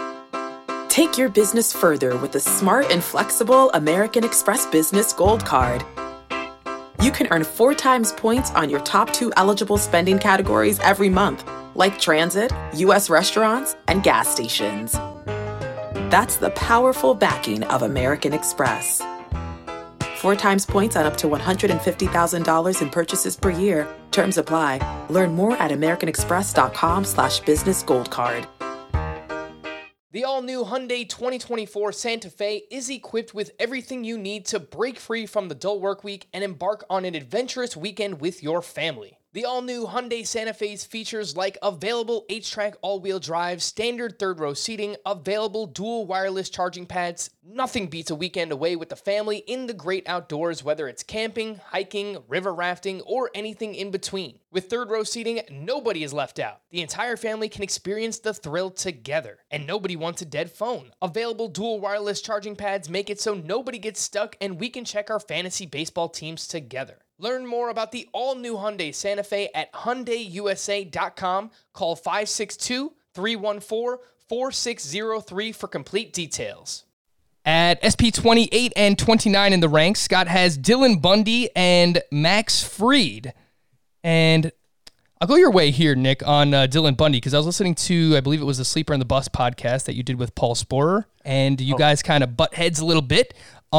E: Take your business further with the smart and flexible American Express Business Gold Card. You can earn four times points on your top two eligible spending categories every month, like transit, U S restaurants, and gas stations. That's the powerful backing of American Express. Four times points on up to one hundred fifty thousand dollars in purchases per year. Terms apply. Learn more at americanexpress.com slash business gold card.
A: The all-new Hyundai twenty twenty-four Santa Fe is equipped with everything you need to break free from the dull work week and embark on an adventurous weekend with your family. The all-new Hyundai Santa Fe's features like available H-Track all-wheel drive, standard third-row seating, available dual wireless charging pads. Nothing beats a weekend away with the family in the great outdoors, whether it's camping, hiking, river rafting, or anything in between. With third-row seating, nobody is left out. The entire family can experience the thrill together, and nobody wants a dead phone. Available dual wireless charging pads make it so nobody gets stuck, and we can check our fantasy baseball teams together. Learn more about the all-new Hyundai Santa Fe at Hyundai U S A dot com. Call five six two, three one four, four six zero three for complete details. At S P twenty-eight and twenty-nine in the ranks, Scott has Dylan Bundy and Max Fried. And I'll go your way here, Nick, on uh, Dylan Bundy, because I was listening to, I believe it was the Sleeper in the Bus podcast that you did with Paul Sporer, and you oh. guys kind of butt heads a little bit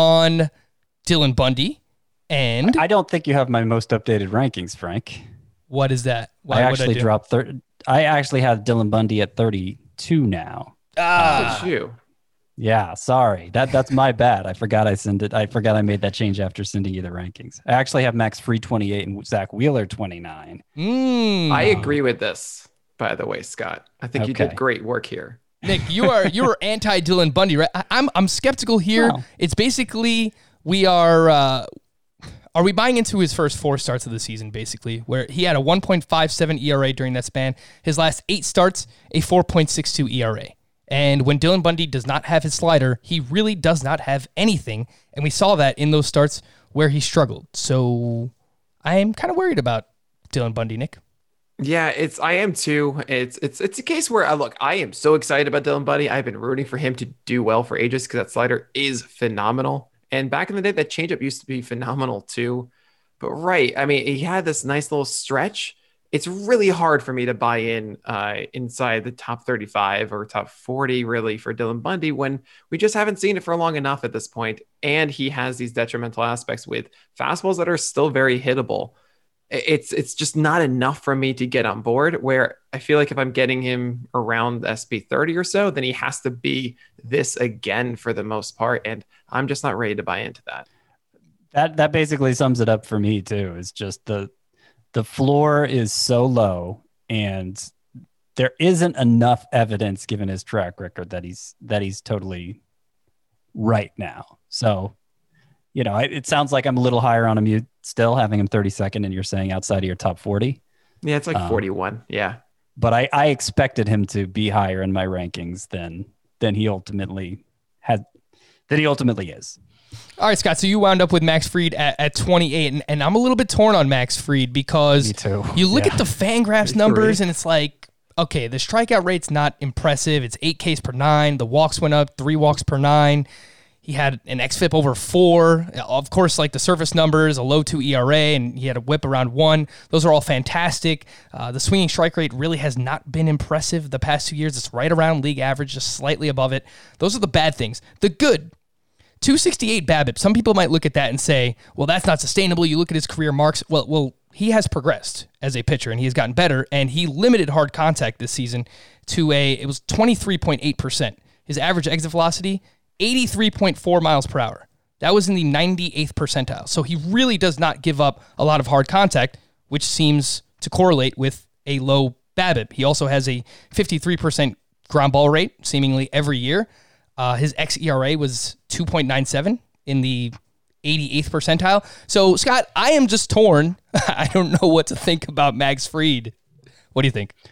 A: on Dylan Bundy. And
C: I don't think you have my most updated rankings, Frank.
A: What is that? Why,
C: I actually I dropped third. I actually have Dylan Bundy at thirty-two now.
A: Ah,
D: uh, you.
C: Yeah, sorry. That that's my bad. I forgot I sent it. I forgot I made that change after sending you the rankings. I actually have Max Fried twenty-eight and Zach Wheeler twenty-nine.
A: Mm.
D: I agree with this, by the way, Scott. I think
C: Okay.
D: you did great work here.
A: Nick, you are you are anti Dylan Bundy, right? I, I'm I'm skeptical here.
C: No.
A: It's basically we are. Uh, Are we buying into his first four starts of the season, basically, where he had a one point five seven E R A during that span? His last eight starts, a four point six two E R A. And when Dylan Bundy does not have his slider, he really does not have anything. And we saw that in those starts where he struggled. So I am kind of worried about Dylan Bundy, Nick.
D: Yeah, it's I am too. It's it's it's a case where I look. I am so excited about Dylan Bundy. I've been rooting for him to do well for ages because that slider is phenomenal. And back in the day, that changeup used to be phenomenal too. But right, I mean, he had this nice little stretch. It's really hard for me to buy in uh, inside the top thirty-five or top forty, really, for Dylan Bundy when we just haven't seen it for long enough at this point. And he has these detrimental aspects with fastballs that are still very hittable. It's it's just not enough for me to get on board, where I feel like if I'm getting him around S P thirty or so, then he has to be this again for the most part. And I'm just not ready to buy into that.
C: That that basically sums it up for me too. It's just the the floor is so low, and there isn't enough evidence given his track record that he's that he's totally right now. So, you know, it, it sounds like I'm a little higher on him. You still having him thirty-second, and you're saying outside of your top forty.
D: Yeah, it's like
C: um,
D: forty-one. Yeah,
C: but I, I expected him to be higher in my rankings than than he ultimately had. That he ultimately is.
A: All right, Scott, so you wound up with Max Fried at, at twenty-eight, and, and I'm a little bit torn on Max Fried because
C: Me too.
A: you look
C: Yeah.
A: at the Fangraphs numbers, and it's like, okay, the strikeout rate's not impressive. It's eight Ks per nine. The walks went up, three walks per nine. He had an X F I P over four. Of course, like the surface numbers, a low two E R A, and he had a whip around one. Those are all fantastic. Uh, the swinging strike rate really has not been impressive the past two years. It's right around league average, just slightly above it. Those are the bad things. The good, two sixty-eight BABIP. Some people might look at that and say, well, that's not sustainable. You look at his career marks. Well, well, he has progressed as a pitcher, and he has gotten better, and he limited hard contact this season to a, it was twenty-three point eight percent. His average exit velocity, eighty-three point four miles per hour. That was in the ninety-eighth percentile. So he really does not give up a lot of hard contact, which seems to correlate with a low BABIP. He also has a fifty-three percent ground ball rate, seemingly every year. Uh, his X E R A was two point nine seven in the eighty-eighth percentile. So, Scott, I am just torn. I don't know what to think about Max Fried. What do you think?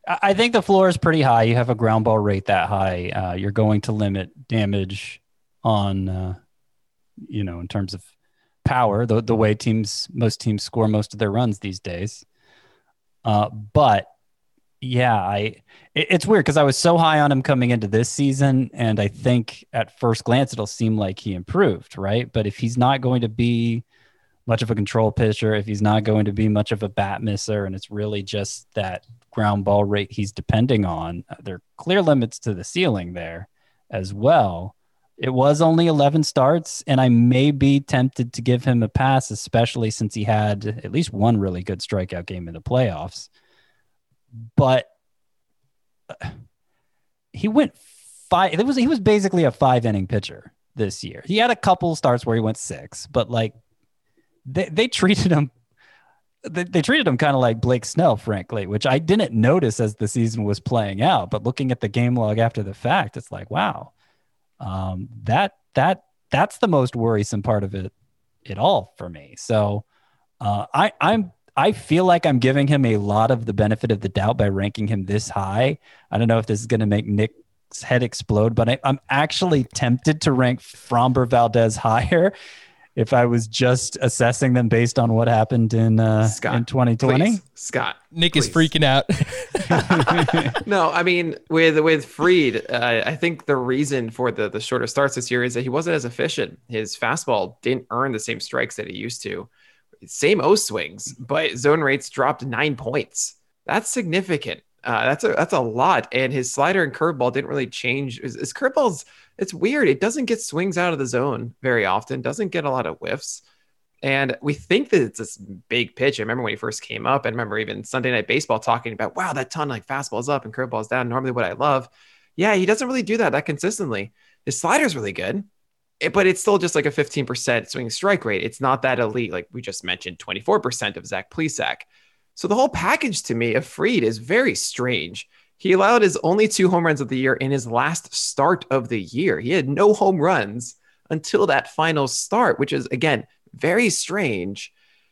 C: I I think the floor is pretty high. You have a ground ball rate that high. Uh, you're going to limit damage on, uh, you know, in terms of power, the, the way teams, most teams score most of their runs these days. Uh, but yeah, I, it, it's weird because I was so high on him coming into this season. And I think at first glance, it'll seem like he improved, right? But if he's not going to be much of a control pitcher, if he's not going to be much of a bat misser, and it's really just that ground ball rate he's depending on, there are clear limits to the ceiling there as well. It was only eleven starts, and I may be tempted to give him a pass, especially since he had at least one really good strikeout game in the playoffs. But he went five. It was he was basically a five inning pitcher this year. He had a couple starts where he went six, but like they they treated him. They, they treated him kind of like Blake Snell, frankly, which I didn't notice as the season was playing out. But looking at the game log after the fact, it's like, wow, um, that that that's the most worrisome part of it, it all for me. So uh, I I'm I feel like I'm giving him a lot of the benefit of the doubt by ranking him this high. I don't know if this is going to make Nick's head explode, but I, I'm actually tempted to rank Framber Valdez higher if I was just assessing them based on what happened in uh,
D: Scott,
C: in twenty twenty.
D: Please. Scott,
A: Nick
D: please.
A: is freaking out.
D: No, I mean with with Fried, uh, I think the reason for the the shorter starts this year is that he wasn't as efficient. His fastball didn't earn the same strikes that he used to. Same O swings, but zone rates dropped nine points. That's significant. Uh, that's a that's a lot. And his slider and curveball didn't really change. His, his curveball's it's weird. It doesn't get swings out of the zone very often. Doesn't get a lot of whiffs. And we think that it's this big pitch. I remember when he first came up. I remember even Sunday Night Baseball talking about, wow, that ton like fastball's up and curveball's down. Normally what I love. Yeah, he doesn't really do that that consistently. His slider's really good, it, but it's still just like a fifteen percent swing strike rate. It's not that elite. Like we just mentioned, twenty-four percent of Zach Plesac. So the whole package to me of Fried is very strange. He allowed his only two home runs of the year in his last start of the year. He had no home runs until that final start, which is, again, very strange.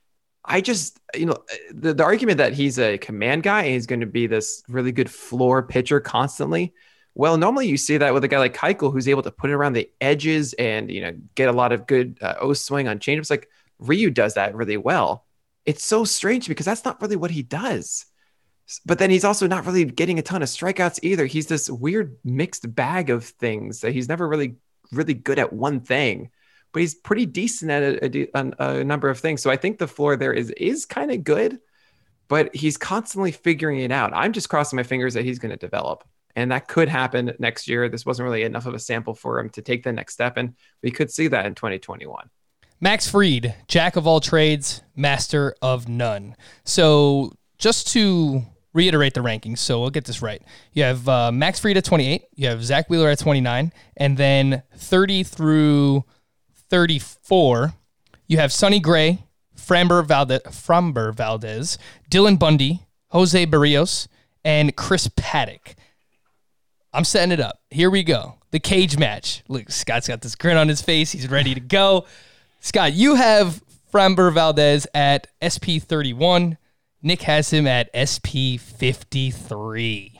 D: I just, you know, the, the argument that he's a command guy and he's going to be this really good floor pitcher constantly. Well, normally you see that with a guy like Keuchel, who's able to put it around the edges and, you know, get a lot of good uh, O swing on changeups. Like Ryu does that really well. It's so strange because that's not really what he does. But then he's also not really getting a ton of strikeouts either. He's this weird mixed bag of things that he's never really, really good at one thing, but he's pretty decent at a, a, a number of things. So I think the floor there is, is kind of good, but he's constantly figuring it out. I'm just crossing my fingers that he's going to develop, and that could happen next year. This wasn't really enough of a sample for him to take the next step, and we could see that in twenty twenty-one.
A: Max Fried, jack of all trades, master of none. So just to reiterate the rankings, so we'll get this right. You have uh, Max Fried at twenty-eight, you have Zach Wheeler at twenty-nine, and then thirty through thirty-four, you have Sonny Gray, Framber Valdez, Framber Valdez, Dylan Bundy, Jose Barrios, and Chris Paddock. I'm setting it up. Here we go. The cage match. Look, Scott's got this grin on his face. He's ready to go. Scott, you have Framber Valdez at S P thirty-one. Nick has him at S P fifty-three.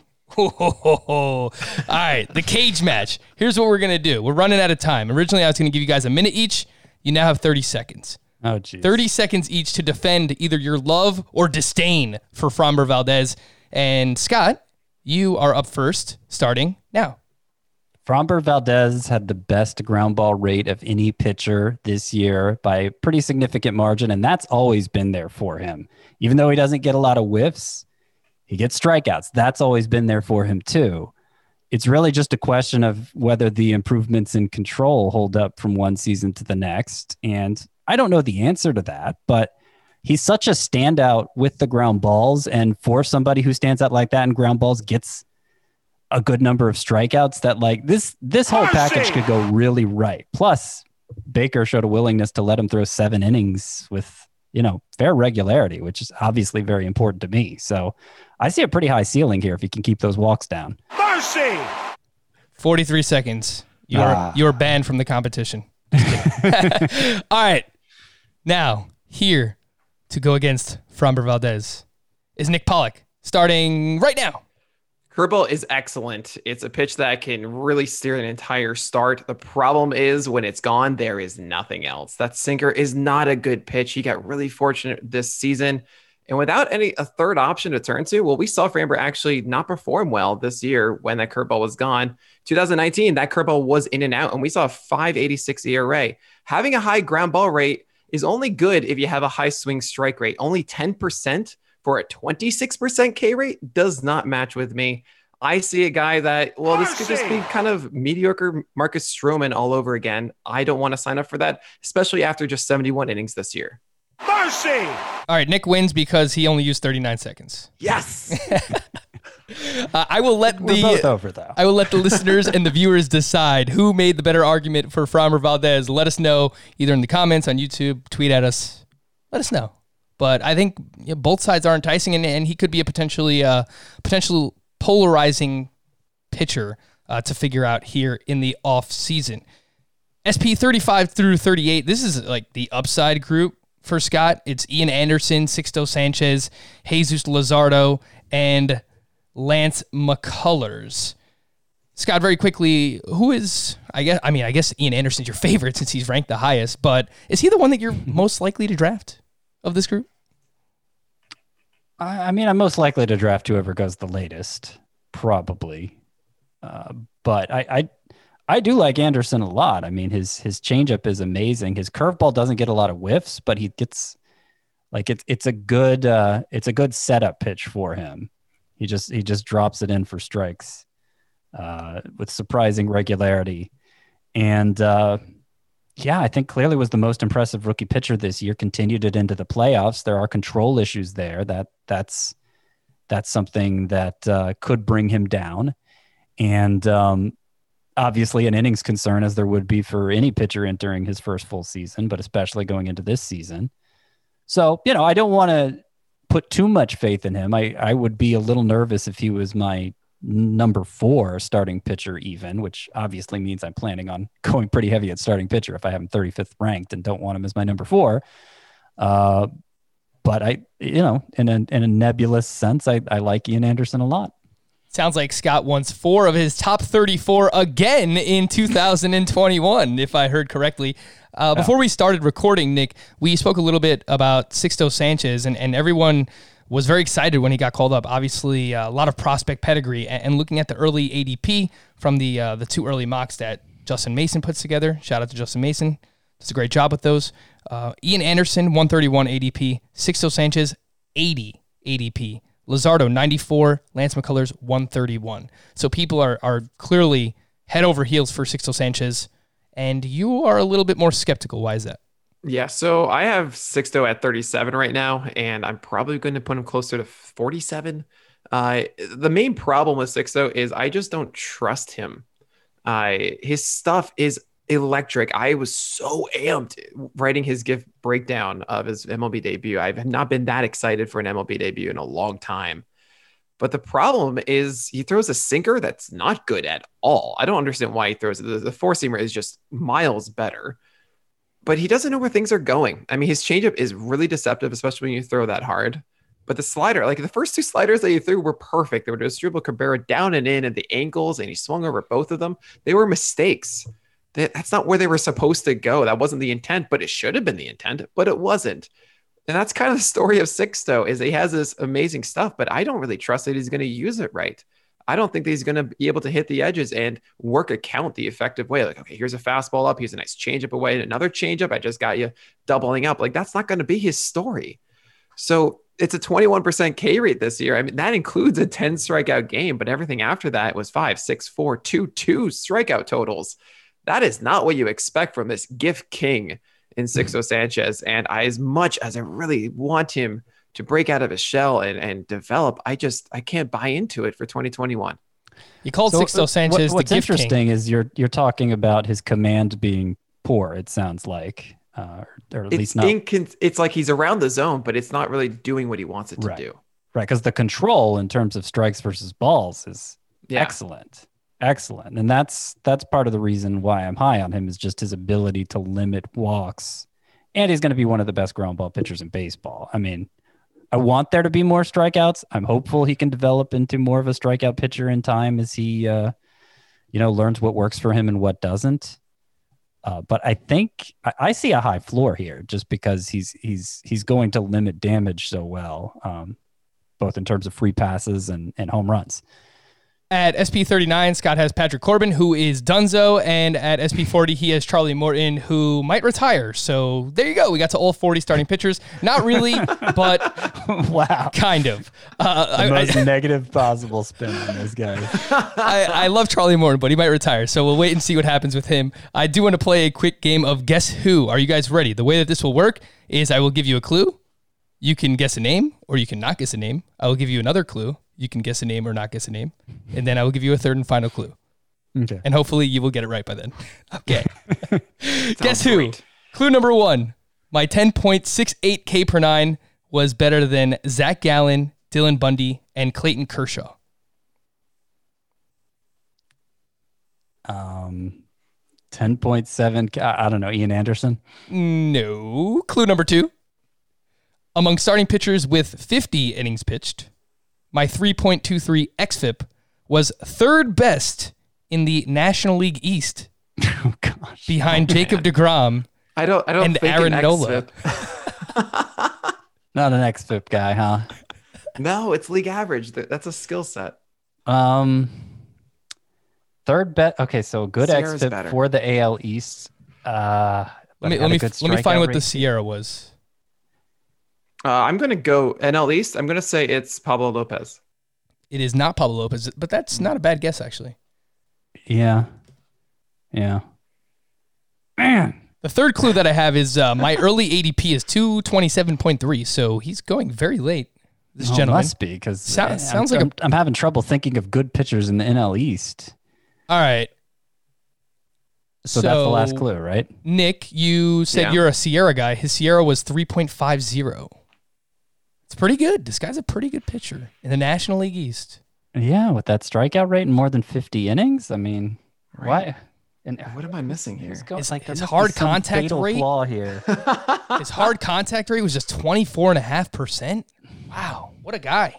A: All right, the cage match. Here's what we're going to do. We're running out of time. Originally, I was going to give you guys a minute each. You now have thirty seconds.
C: Oh, geez.
A: thirty seconds each to defend either your love or disdain for Framber Valdez. And Scott, you are up first, starting now.
C: Framber Valdez had the best ground ball rate of any pitcher this year by a pretty significant margin, and that's always been there for him. Even though he doesn't get a lot of whiffs, he gets strikeouts. That's always been there for him too. It's really just a question of whether the improvements in control hold up from one season to the next, and I don't know the answer to that, but he's such a standout with the ground balls, and for somebody who stands out like that in ground balls gets a good number of strikeouts, that like this this whole package could go really right. Plus, Baker showed a willingness to let him throw seven innings with, you know, fair regularity, which is obviously very important to me. So I see a pretty high ceiling here if he can keep those walks down.
F: Mercy!
A: forty-three seconds. You are
C: Ah.
A: you are banned from the competition. All right. Now, here to go against Framber Valdez is Nick Pollock, starting right now.
D: Curveball is excellent. It's a pitch that can really steer an entire start. The problem is when it's gone, there is nothing else. That sinker is not a good pitch. He got really fortunate this season. And without any a third option to turn to, well, we saw Framber actually not perform well this year when that curveball was gone. twenty nineteen, that curveball was in and out, and we saw a five eighty-six E R A. Having a high ground ball rate is only good if you have a high swing strike rate. Only ten percent for a twenty-six percent K rate does not match with me. I see a guy that, well, this could just be kind of mediocre Marcus Stroman all over again. I don't want to sign up for that, especially after just seventy-one innings this year.
F: Mercy!
A: All right, Nick wins because he only used thirty-nine seconds.
D: Yes.
A: uh, I will let
C: We're
A: the
C: both over, though.
A: I will let the listeners and the viewers decide who made the better argument for Framber Valdez. Let us know either in the comments on YouTube, tweet at us. Let us know. But I think you know, both sides are enticing, and, and he could be a potentially uh, potential polarizing pitcher uh, to figure out here in the off season. S P thirty-five through thirty-eight. This is like the upside group for Scott. It's Ian Anderson, Sixto Sanchez, Jesus Luzardo, and Lance McCullers. Scott, very quickly, who is, I guess, I mean, I guess Ian Anderson's your favorite since he's ranked the highest, but is he the one that you're most likely to draft of this group?
C: I I mean, I'm most likely to draft whoever goes the latest, probably. Uh, but I, I I do like Anderson a lot. I mean, his his changeup is amazing. His curveball doesn't get a lot of whiffs, but he gets like it's it's a good uh, it's a good setup pitch for him. He just he just drops it in for strikes uh, with surprising regularity. And uh, yeah, I think clearly was the most impressive rookie pitcher this year. Continued it into the playoffs. There are control issues there. That that's that's something that uh, could bring him down. And um, obviously an innings concern, as there would be for any pitcher entering his first full season, but especially going into this season. So, you know, I don't want to put too much faith in him. I, I would be a little nervous if he was my number four starting pitcher even, which obviously means I'm planning on going pretty heavy at starting pitcher if I have him thirty-fifth ranked and don't want him as my number four. Uh, but I, you know, in a, in a nebulous sense, I, I like Ian Anderson a lot.
A: Sounds like Scott wants four of his top thirty-four again in two thousand twenty-one, if I heard correctly. Uh, before we started recording, Nick, we spoke a little bit about Sixto Sanchez, and, and everyone was very excited when he got called up. Obviously, uh, a lot of prospect pedigree, and, and looking at the early A D P from the uh, the two early mocks that Justin Mason puts together. Shout out to Justin Mason. Does a great job with those. Uh, Ian Anderson, one thirty-one A D P. Sixto Sanchez, eighty A D P. Luzardo, ninety-four. Lance McCullers, one thirty-one. So people are are clearly head over heels for Sixto Sanchez, and you are a little bit more skeptical. Why is that?
D: Yeah, so I have Sixto at thirty-seven right now, and I'm probably going to put him closer to forty-seven. Uh, the main problem with Sixto is I just don't trust him. Uh, his stuff is electric. I was so amped writing his gift breakdown of his M L B debut. I've not been that excited for an M L B debut in a long time. But the problem is he throws a sinker that's not good at all. I don't understand why he throws it. The, the four-seamer is just miles better. But he doesn't know where things are going. I mean, his changeup is really deceptive, especially when you throw that hard. But the slider, like the first two sliders that he threw were perfect. They were distributable Cabrera down and in at the angles, and he swung over both of them. They were mistakes. That's not where they were supposed to go. That wasn't the intent, but it should have been the intent, but it wasn't. And that's kind of the story of Sixto, is he has this amazing stuff, but I don't really trust that he's going to use it right. I don't think that he's going to be able to hit the edges and work a count the effective way. Like, okay, here's a fastball up. Here's a nice changeup away. And another changeup. I just got you doubling up. Like, that's not going to be his story. So it's a twenty-one percent K rate this year. I mean, that includes a ten strikeout game, but everything after that was five, six, four, two, two strikeout totals. That is not what you expect from this gift king in Sixto Sanchez. And I, as much as I really want him to break out of his shell and, and develop, I just, I can't buy into it for twenty twenty-one.
A: You called
C: So,
A: Sixto Sanchez
C: what, what's
A: the gift
C: interesting
A: king.
C: is you're you're talking about his command being poor. It sounds like, uh, or at
D: It's,
C: least not
D: incon- it's like he's around the zone, but it's not really doing what he wants it to
C: Right.
D: do.
C: right, because the control in terms of strikes versus balls is
D: Yeah.
C: excellent, excellent, and that's that's part of the reason why I'm high on him is just his ability to limit walks, and he's going to be one of the best ground ball pitchers in baseball. I mean, I want there to be more strikeouts. I'm hopeful he can develop into more of a strikeout pitcher in time as he, uh, you know, learns what works for him and what doesn't. Uh, but I think I, I see a high floor here just because he's he's he's going to limit damage so well, um, both in terms of free passes and, and home runs.
A: At S P thirty-nine, Scott has Patrick Corbin, who is Dunzo, and at S P forty, he has Charlie Morton, who might retire. So there you go. We got to all forty starting pitchers. Not really, but
C: Wow.
A: kind of. Uh,
C: The
A: I,
C: most
A: I,
C: negative possible spin on this guy.
A: I, I love Charlie Morton, but he might retire. So we'll wait and see what happens with him. I do want to play a quick game of Guess Who. Are you guys ready? The way that this will work is I will give you a clue. You can guess a name, or you can not guess a name. I will give you another clue. You can guess a name or not guess a name. And then I will give you a third and final clue.
C: Okay.
A: And hopefully you will get it right by then. Okay. Guess
D: Sounds
A: who?
D: great.
A: Clue number one. My ten point six eight K per nine was better than Zach Gallen, Dylan Bundy, and Clayton Kershaw.
C: Um, ten point seven. I I don't know. Ian Anderson.
A: No. Clue number two. Among starting pitchers with fifty innings pitched, my three point two three X F I P was third best in the National League East,
C: Oh gosh.
A: behind Jacob deGrom.
D: I don't. I don't
A: And
D: think
A: Aaron
D: an
A: Nola.
D: X F I P.
C: Not an X F I P guy, huh?
D: No, it's league average. That- That's a skill set.
C: Um, third bet. Okay, so good
D: Sierra's
C: X F I P
D: better.
C: for the A L East. Uh,
A: Let me
C: had
A: let
C: a
A: me
C: good
A: let me find
C: strikeout
A: what the
C: rate.
A: Sierra was.
D: Uh, I'm gonna go N L East. I'm gonna say it's Pablo Lopez.
A: It is not Pablo Lopez, but that's not a bad guess actually.
C: Yeah, yeah. Man,
A: The third clue that I have is uh, my early A D P is two twenty-seven point three, so he's going very late. This
C: oh,
A: gentleman.
C: must be because
A: Sounds- sounds like
C: I'm,
A: a-
C: I'm having trouble thinking of good pitchers in the N L East.
A: All right,
C: So, that's the last
A: So-
C: clue, right?
A: Nick, you said
D: Yeah.
A: you're a Sierra guy. His Sierra was three point five zero. It's pretty good. This guy's a pretty good pitcher in the National League East.
C: Yeah, with that strikeout rate and more than fifty innings. I mean,
D: Right.
C: why? And
D: What am I missing here?
C: It's go-
A: His-
C: like there
A: his
C: must be
A: hard
C: some
A: contact
C: fatal
A: rate-
C: flaw here.
A: His hard contact rate was just twenty-four point five percent. Wow, what a guy.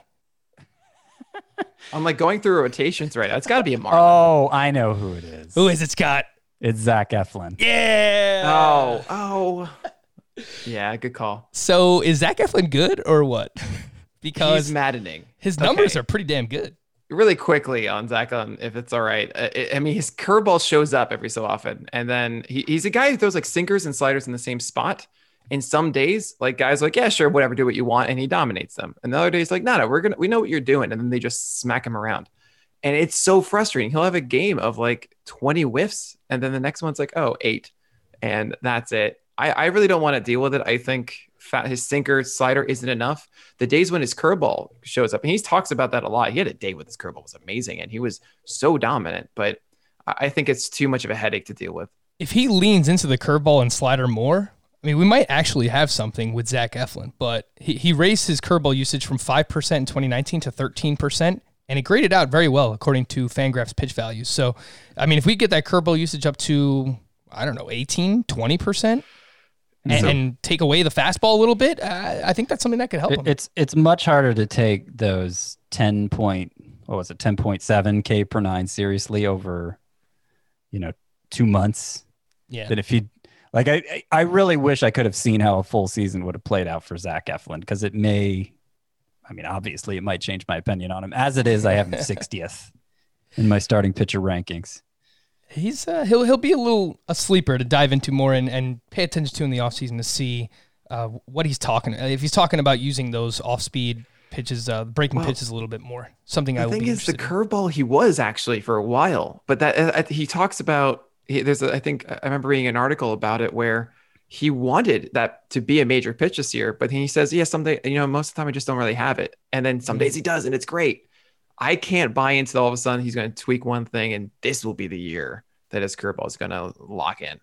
D: I'm like going through rotations right now. It's got to be a Marlin.
C: Oh, I know who it is.
A: Who is it, Scott?
C: It's Zach Eflin.
A: Yeah.
D: Oh, oh. Yeah, good call.
A: So is Zach Eflin good or what? Because
D: He's maddening.
A: his numbers
D: Okay.
A: are pretty damn good.
D: Really quickly on Zach, um, if it's all right. Uh, I I mean, his curveball shows up every so often, and then he, he's a guy who throws like sinkers and sliders in the same spot. And some days, like guys, are like yeah, sure, whatever, do what you want, and he dominates them. And the other days, like no, no, we're gonna, we know what you're doing, and then they just smack him around, and it's so frustrating. He'll have a game of like twenty whiffs, and then the next one's like oh eight, and that's it. I, I really don't want to deal with it. I think fat, his sinker slider isn't enough. The days when his curveball shows up, and he talks about that a lot. He had a day with his curveball was amazing, and he was so dominant. But I I think it's too much of a headache to deal with.
A: If he leans into the curveball and slider more, I mean, we might actually have something with Zach Eflin, but he, he raised his curveball usage from five percent in twenty nineteen to thirteen percent, and it graded out very well according to Fangraphs pitch values. So, I mean, if we get that curveball usage up to, I don't know, eighteen, twenty percent, and,
D: So-
A: and take away the fastball a little bit, uh, I think that's something that could help
C: It-
A: him.
C: it's it's much harder to take those ten point what was it ten point seven K per nine seriously over, you know, two months
A: Yeah.
C: than if he like I I- I really wish I could have seen how a full season would have played out for Zach Eflin because it may, I mean, obviously it might change my opinion on him. As it is, I have him sixtieth in my starting pitcher rankings.
A: He's uh, he'll he'll be a little a sleeper to dive into more and, and pay attention to in the offseason to see uh, what he's talking. If he's talking about using those off speed pitches, uh, breaking
D: Well,
A: pitches a little bit more, something I
D: The
A: will
D: thing
A: be
D: is, the
A: interested in.
D: curveball he was actually for a while, but that uh, he talks about. He, there's, a, I think, I remember reading an article about it where he wanted that to be a major pitch this year, but he says, yeah, someday, you know, most of the time I just don't really have it, and then some days he does, and it's great. I can't buy into all of a sudden he's going to tweak one thing, and this will be the year that his curveball is going to lock in.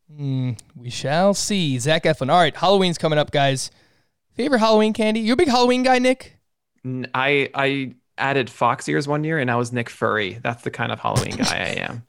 A: Mm, we shall see. Zach Eflin. All right, Halloween's coming up, guys. Favorite Halloween candy? You a big Halloween guy, Nick?
D: N- I I added fox ears one year, and I was Nick Furry. That's the kind of Halloween guy I am.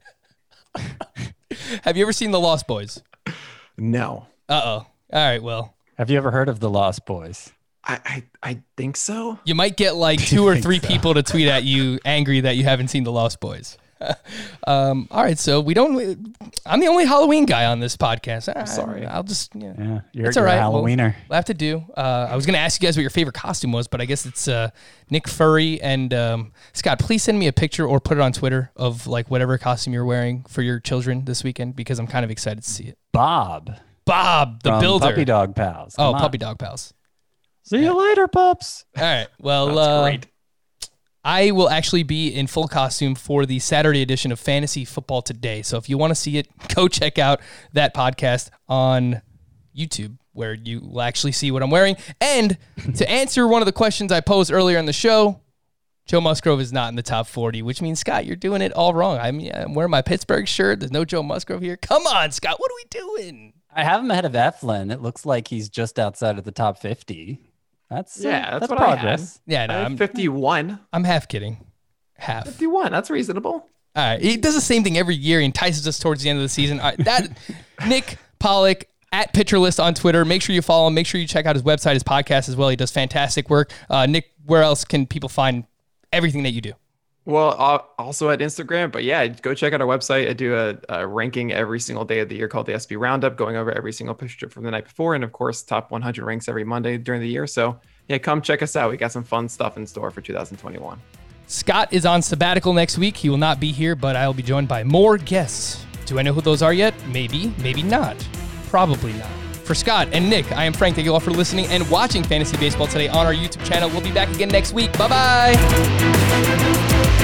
A: Have you ever seen The Lost Boys?
D: No.
A: Uh oh. All right. Well,
C: Have you ever heard of the Lost Boys?
D: I, I I think so.
A: You might get like two or
C: think
A: three
C: so?
A: people to tweet at you angry that you haven't seen The Lost Boys. um, all right, so we don't. I'm the only Halloween guy on this podcast. I'm
D: sorry.
A: I'll just. Yeah,
C: Yeah, you're,
A: it's
C: you're
A: all right.
C: a Halloweener.
A: We'll, we'll have to do. Uh, I was going to ask you guys what your favorite costume was, but I guess it's uh, Nick Fury and um, Scott. Please send me a picture or put it on Twitter of like whatever costume you're wearing for your children this weekend because I'm kind of excited to see it.
C: Bob,
A: Bob, the
C: from
A: builder.
C: Puppy Dog Pals.
A: oh,
C: Come on.
A: Puppy Dog Pals.
C: See you later, pups.
A: All right. Well,
D: That's
A: uh,
D: great.
A: I will actually be in full costume for the Saturday edition of Fantasy Football Today. So if you want to see it, go check out that podcast on YouTube where you will actually see what I'm wearing. And to answer one of the questions I posed earlier in the show, Joe Musgrove is not in the top forty, which means, Scott, you're doing it all wrong. I'm, yeah, I'm wearing my Pittsburgh shirt. There's no Joe Musgrove here. Come on, Scott. What are we doing?
C: I have him ahead of Eflin. It looks like he's just outside of the top fifty. That's uh,
D: Yeah, that's
C: that's
D: what
C: progress.
A: Yeah,
D: I
A: no,
D: had
A: I'm,
D: fifty-one.
A: I'm half kidding. Half.
D: fifty-one. That's reasonable.
A: All right. He does the same thing every year. He entices us towards the end of the season. All right, that Nick Pollock at Pitcher List on Twitter. Make sure you follow him. Make sure you check out his website, his podcast as well. He does fantastic work. Uh, Nick, where else can people find everything that you do?
D: Well, uh, also at Instagram, but yeah, go check out our website. I do a, a ranking every single day of the year called the S B Roundup, going over every single pitcher from the night before, and of course, top one hundred ranks every Monday during the year. So yeah, come check us out. We got some fun stuff in store for two thousand twenty-one.
A: Scott is on sabbatical next week. He will not be here, but I will be joined by more guests. Do I know who those are yet? Maybe, maybe not. Probably not. For Scott and Nick, I am Frank. Thank you all for listening and watching Fantasy Baseball Today on our YouTube channel. We'll be back again next week. Bye-bye.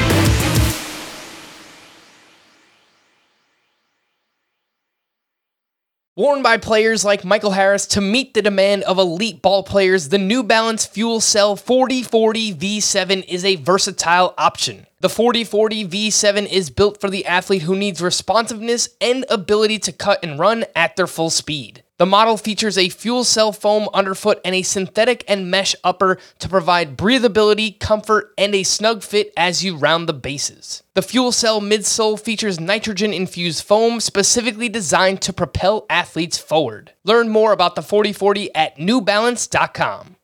A: Worn by players like Michael Harris to meet the demand of elite ball players, the New Balance Fuel Cell forty forty V seven is a versatile option. The forty forty V seven is built for the athlete who needs responsiveness and ability to cut and run at their full speed. The model features a fuel cell foam underfoot and a synthetic and mesh upper to provide breathability, comfort, and a snug fit as you round the bases. The fuel cell midsole features nitrogen-infused foam specifically designed to propel athletes forward. Learn more about the forty forty at new balance dot com.